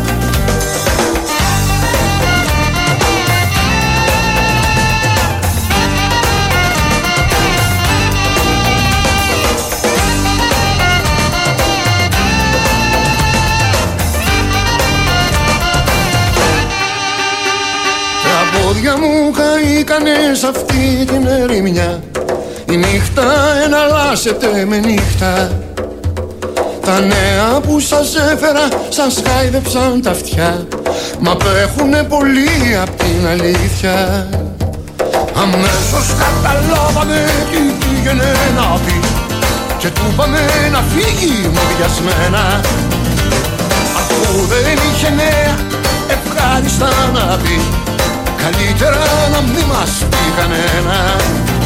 Τα πόδια μου καήκανε σ' αυτή την ερημιά, η νύχτα εναλλάσσεται με νύχτα. Τα νέα που σας έφερα σας χάιδεψαν τα αυτιά, μα απέχουνε πολύ απ' την αλήθεια. Αμέσως καταλάβαμε τι πήγαινε να πει και του είπαμε να φύγει μοδιασμένα. Αφού δεν είχε νέα ευχάριστα να πει, καλύτερα να μη μας πει κανένα.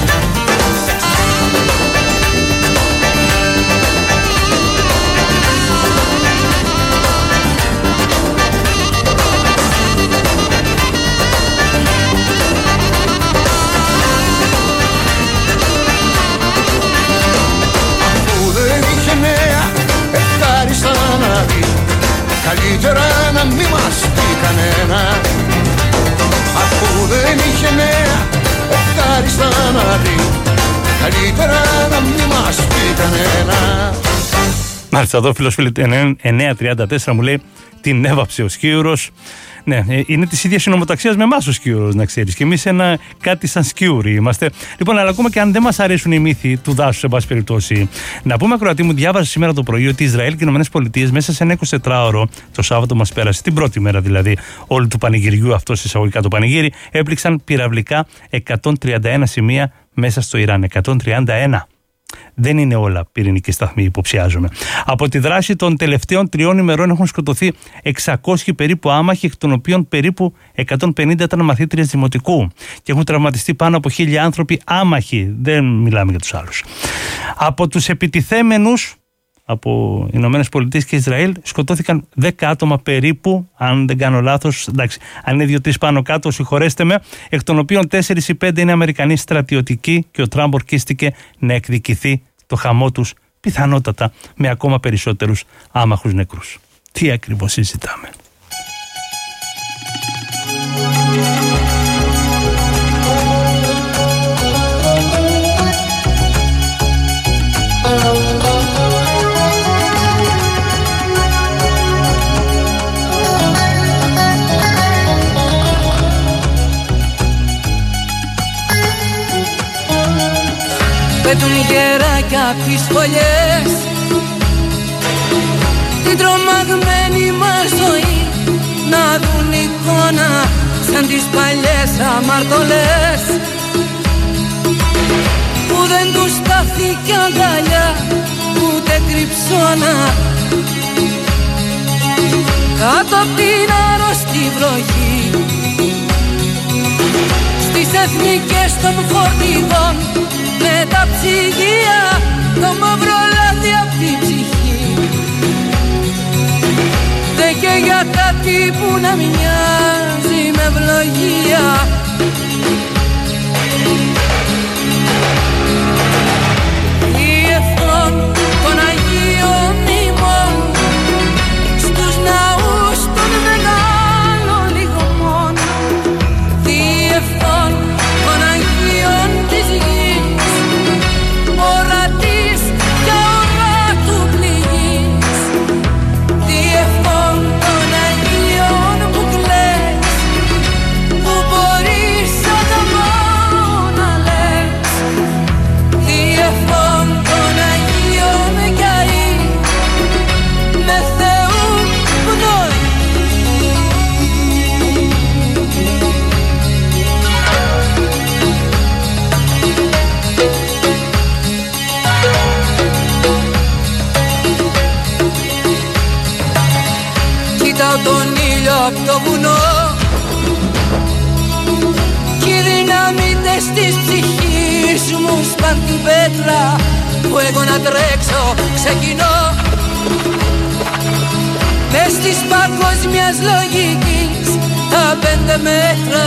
Αφού δεν είχε νέα ευχάριστα να πει, καλύτερα να μη μας πει κανένα. Αφού δεν είχε νέα ευχάριστα να πει, καλύτερα να μην μας πει κανένα. Μάλιστα, εδώ φίλος φίλος εννιά τριάντα τέσσερα μου λέει την έβαψε ο σκύουρος. Ναι, είναι τη ίδια συνομοταξία με εμάς ο σκύουρος, να ξέρεις. Και εμείς ένα κάτι σαν σκύουροι είμαστε. Λοιπόν, αλλά ακόμα και αν δεν μας αρέσουν οι μύθοι του δάσους, εν πάση περιπτώσει, να πούμε, ακροατή μου, διάβασα σήμερα το πρωί ότι Ισραήλ και οι ΗΠΑ μέσα σε ένα εικοσιτετράωρο, το Σάββατο μας πέρασε, την πρώτη μέρα δηλαδή όλου του πανηγυριού, αυτό εισαγωγικά το πανηγύρι, έπληξαν πυραυλικά εκατόν τριάντα ένα σημεία μέσα στο Ιράν. εκατόν τριάντα ένα. Δεν είναι όλα πυρηνικοί σταθμοί, υποψιάζομαι. Από τη δράση των τελευταίων τριών ημερών έχουν σκοτωθεί εξακόσιοι περίπου άμαχοι, εκ των οποίων περίπου εκατόν πενήντα ήταν μαθήτριες δημοτικού. Και έχουν τραυματιστεί πάνω από χίλια άνθρωποι άμαχοι. Δεν μιλάμε για τους άλλους. Από τους επιτιθέμενους, από Ηνωμένες Πολιτείες και Ισραήλ, σκοτώθηκαν δέκα άτομα περίπου, αν δεν κάνω λάθος. Εντάξει, αν είναι δύο-τρεις πάνω κάτω, συγχωρέστε με, εκ των οποίων τέσσερις ή πέντε είναι Αμερικανοί στρατιωτικοί, και ο Τραμπ ορκίστηκε να εκδικηθεί το χαμό τους, πιθανότατα με ακόμα περισσότερους άμαχους νεκρούς. Τι ακριβώς συζητάμε? πετούν γεράκια απ' τις φωλιές, την τρομαγμένη μας ζωή να δουν εικόνα σαν τις παλιές αμαρτωλές, που δεν τους στάθηκε αγκαλιά ούτε κρυψώνα, κάτω απ' την άρρωστη βροχή, στις εθνικές των φορτηγών, με τα ψυγεία, το μαύρο λάδι απ' την ψυχή. Δεν και για κάτι που να μοιάζει με ευλογία. Διεύθων των Αγίων ημών, στους ναούς των μεγάλων λιγμών, διεύθων των Αγίων της γης, ορατής και ορά του πληγής, διεύθων των Αγίων που κλαις, που μπορείς αγαπάω να λες, διεύθων των Αγίων κι αεί, με Θεού πνοή. Κοιτάω τον ήλιο απ' το βουνό κι οι δυναμίτες της ψυχής μου σπάν την πέτρα που εγώ να τρέξω ξεκινώ. Μες της παγκόσμιας λογικής τα πέντε μέτρα,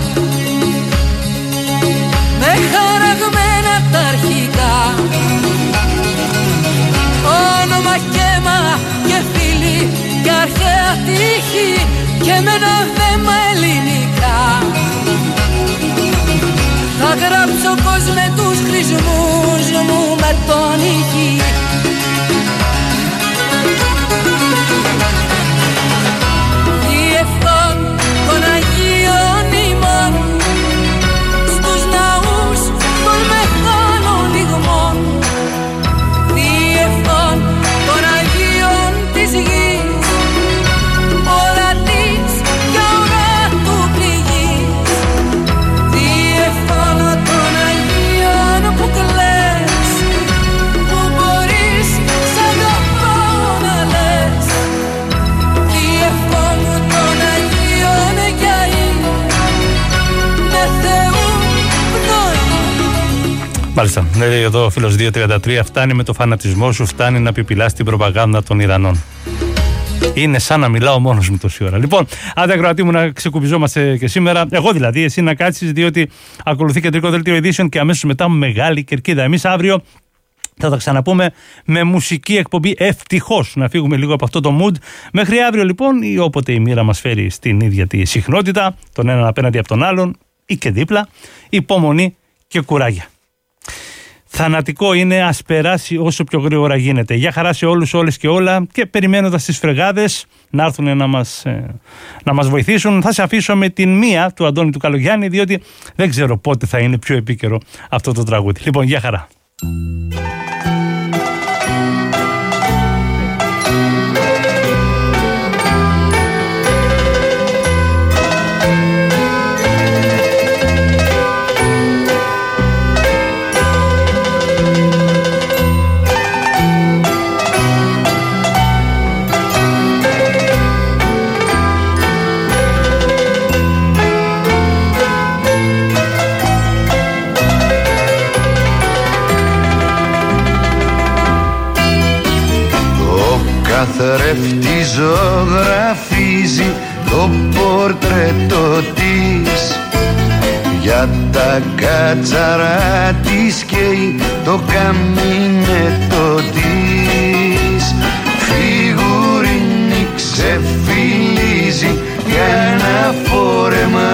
με χαραγμένα τα αρχικά, όνομα και αίμα και φίλοι και αρχαία τύχη και με ένα δέμα ελληνικά. Θα γράψω πως με τους χρησμούς μου με τον ηχή. Διεύθων των Αγίων ημών, στους ναούς των μεγάλων λιγμών, διεύθων των Αγίων της γης, ορατής και ορά του πληγής, διεύθων των Αγίων που κλαις, που μπορείς σ' αγαπάω να λες, διεύθων των Αγίων κι αεί, με Θεού πνοή. Μάλιστα, λέει εδώ ο φίλος δύο τριάντα τρία, φτάνει με το φανατισμό σου, φτάνει να πιπιλάς την προπαγάνδα των Ιρανών. Είναι σαν να μιλάω μόνος μου τόση ώρα. Λοιπόν, άντε ακροατή μου να ξεκουμπιζόμαστε και σήμερα. Εγώ δηλαδή, εσύ να κάτσεις, διότι ακολουθεί κεντρικό δελτίο ειδήσεων και αμέσως μετά μεγάλη κερκίδα. Εμείς αύριο θα τα ξαναπούμε με μουσική εκπομπή. Ευτυχώς να φύγουμε λίγο από αυτό το mood. Μέχρι αύριο λοιπόν, ή όποτε η μοίρα μας φέρει στην ίδια τη συχνότητα, τον έναν απέναντι από τον άλλον ή και δίπλα, υπομονή και κουράγια. Θανατικό είναι, ας περάσει όσο πιο γρήγορα γίνεται. Για χαρά σε όλους, όλες και όλα, και περιμένοντας τις φρεγάδες να έρθουν να μας, ε, να μας βοηθήσουν, θα σε αφήσω με την μία του Αντώνη του Καλογιάννη, διότι δεν ξέρω πότε θα είναι πιο επίκαιρο αυτό το τραγούδι. Λοιπόν, για χαρά. Καθρέφτη ζωγραφίζει το πορτρέτο της, για τα κάτσαρα της καίει το καμίνετο της. Φιγουρίνη ξεφυλίζει για ένα φόρεμα,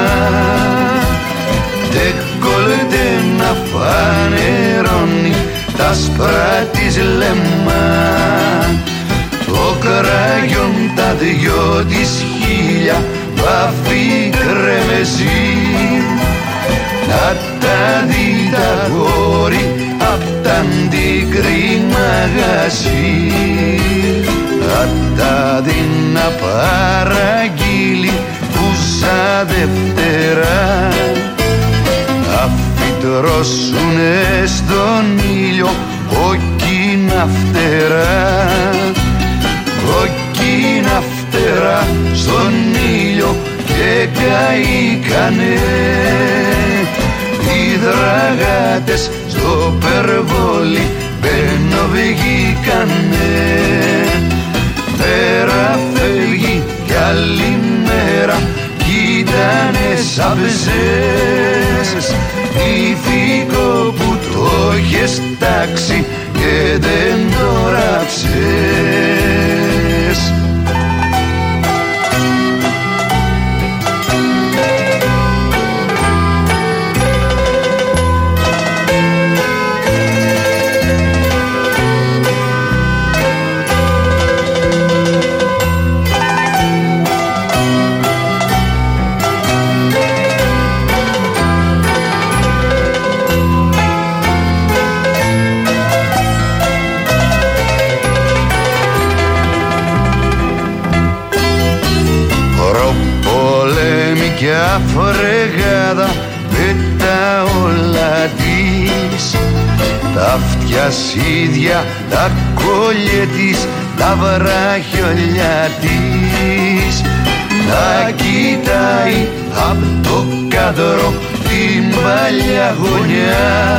ντεκολτέ να φανερώνει τα σπρά της λεμά. Το κράγιον τα δυο της χίλια βαφή κρεμεσί, να τα δει τα γόρι απ' τα αντίκρι μαγαζί, απ' τα δεινά παραγγείλει ούσα Δευτέρα, αφιτρώσουνε στον ήλιο κόκκινα φτερά, κόκκινα φτερά στον ήλιο και καήκανε οι δραγάτες στο περβόλι μπαινοβγήκανε. Πέρα φεύγει κι άλλη μέρα κι ήτανε σαμπεζές, ηθικό που το έχεις τάξει και δεν το ράψες. Κι αφρεγάδα με τα όλα της, τα αυτιά σίδια, τα κόλλια της, τα βράχιολιά της, τα κοιτάει απ' το κάδρο την παλιά γωνιά.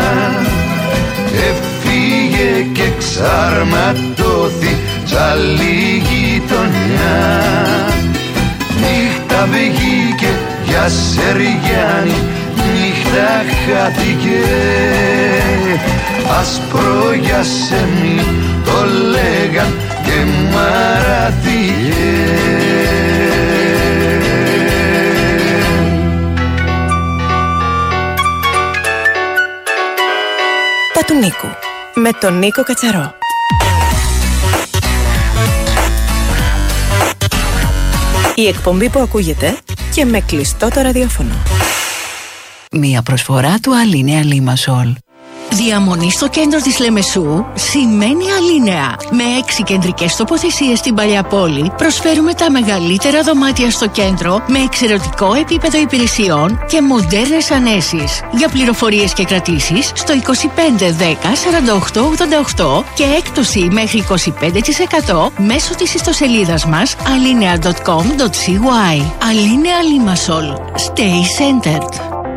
Έφυγε και ξαρματώθη σ' άλλη γειτονιά. Νύχτα βγήκε για Σεριάννη, νύχτα χάθηκε, άσπρο για σεμί το λέγαν και μαράθηκε. Τα του Νίκου με τον Νίκο Κατσαρό. Η εκπομπή που ακούγεται και με κλειστό το ραδιόφωνο. Μία προσφορά του Αλίνεα Λίμασολ. Διαμονή στο κέντρο της Λεμεσού σημαίνει Αλίνεα. Με έξι κεντρικές τοποθεσίες στην παλιά πόλη προσφέρουμε τα μεγαλύτερα δωμάτια στο κέντρο με εξαιρετικό επίπεδο υπηρεσιών και μοντέρνες ανέσεις. Για πληροφορίες και κρατήσεις στο είκοσι πέντε δέκα σαράντα οκτώ ογδόντα οκτώ και έκπτωση μέχρι είκοσι πέντε τοις εκατό μέσω της ιστοσελίδας μας alinea τελεία com τελεία cy. Αλίνεα Λίμασολ. Stay centered.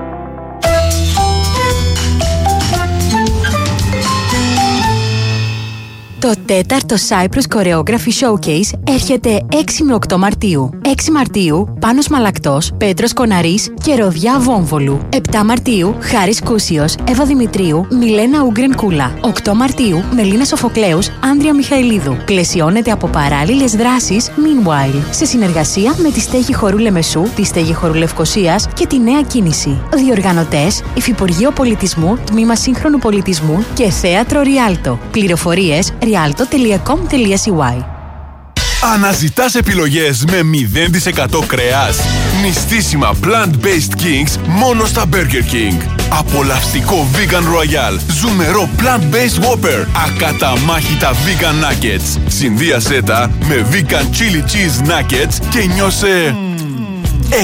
Το τέταρτο Cyprus Choreography Showcase έρχεται έξι με οκτώ Μαρτίου. έξι Μαρτίου, Πάνος Μαλακτός, Πέτρος Κοναρής και Ροδιά Βόμβολου. επτά Μαρτίου, Χάρης Κούσιος, Εύα Δημητρίου, Μιλένα Ούγκρεν Κούλα. οκτώ Μαρτίου, Μελίνα Σοφοκλέους, Άνδρια Μιχαηλίδου. Πλαισιώνεται από παράλληλες δράσεις Meanwhile, σε συνεργασία με τη Στέγη Χορού Λεμεσού, τη Στέγη Χορού Λευκωσίας και τη Νέα Κίνηση. Διοργανωτές, Υφυπουργείο Πολιτισμού, Τμήμα Σύγχρονου Πολιτισμού και Θέατρο Ριάλτο. Πληροφορίες ριάλτο τελεία κομ τελεία σι. Αναζητάς επιλογές με μηδέν τοις εκατό κρέας? Νηστίσιμα plant-based kings μόνο στα Burger King. Απολαυστικό vegan royal, ζουμερό plant-based whopper, ακαταμάχητα vegan nuggets. Συνδύασέ τα με vegan chili cheese nuggets και νιώσε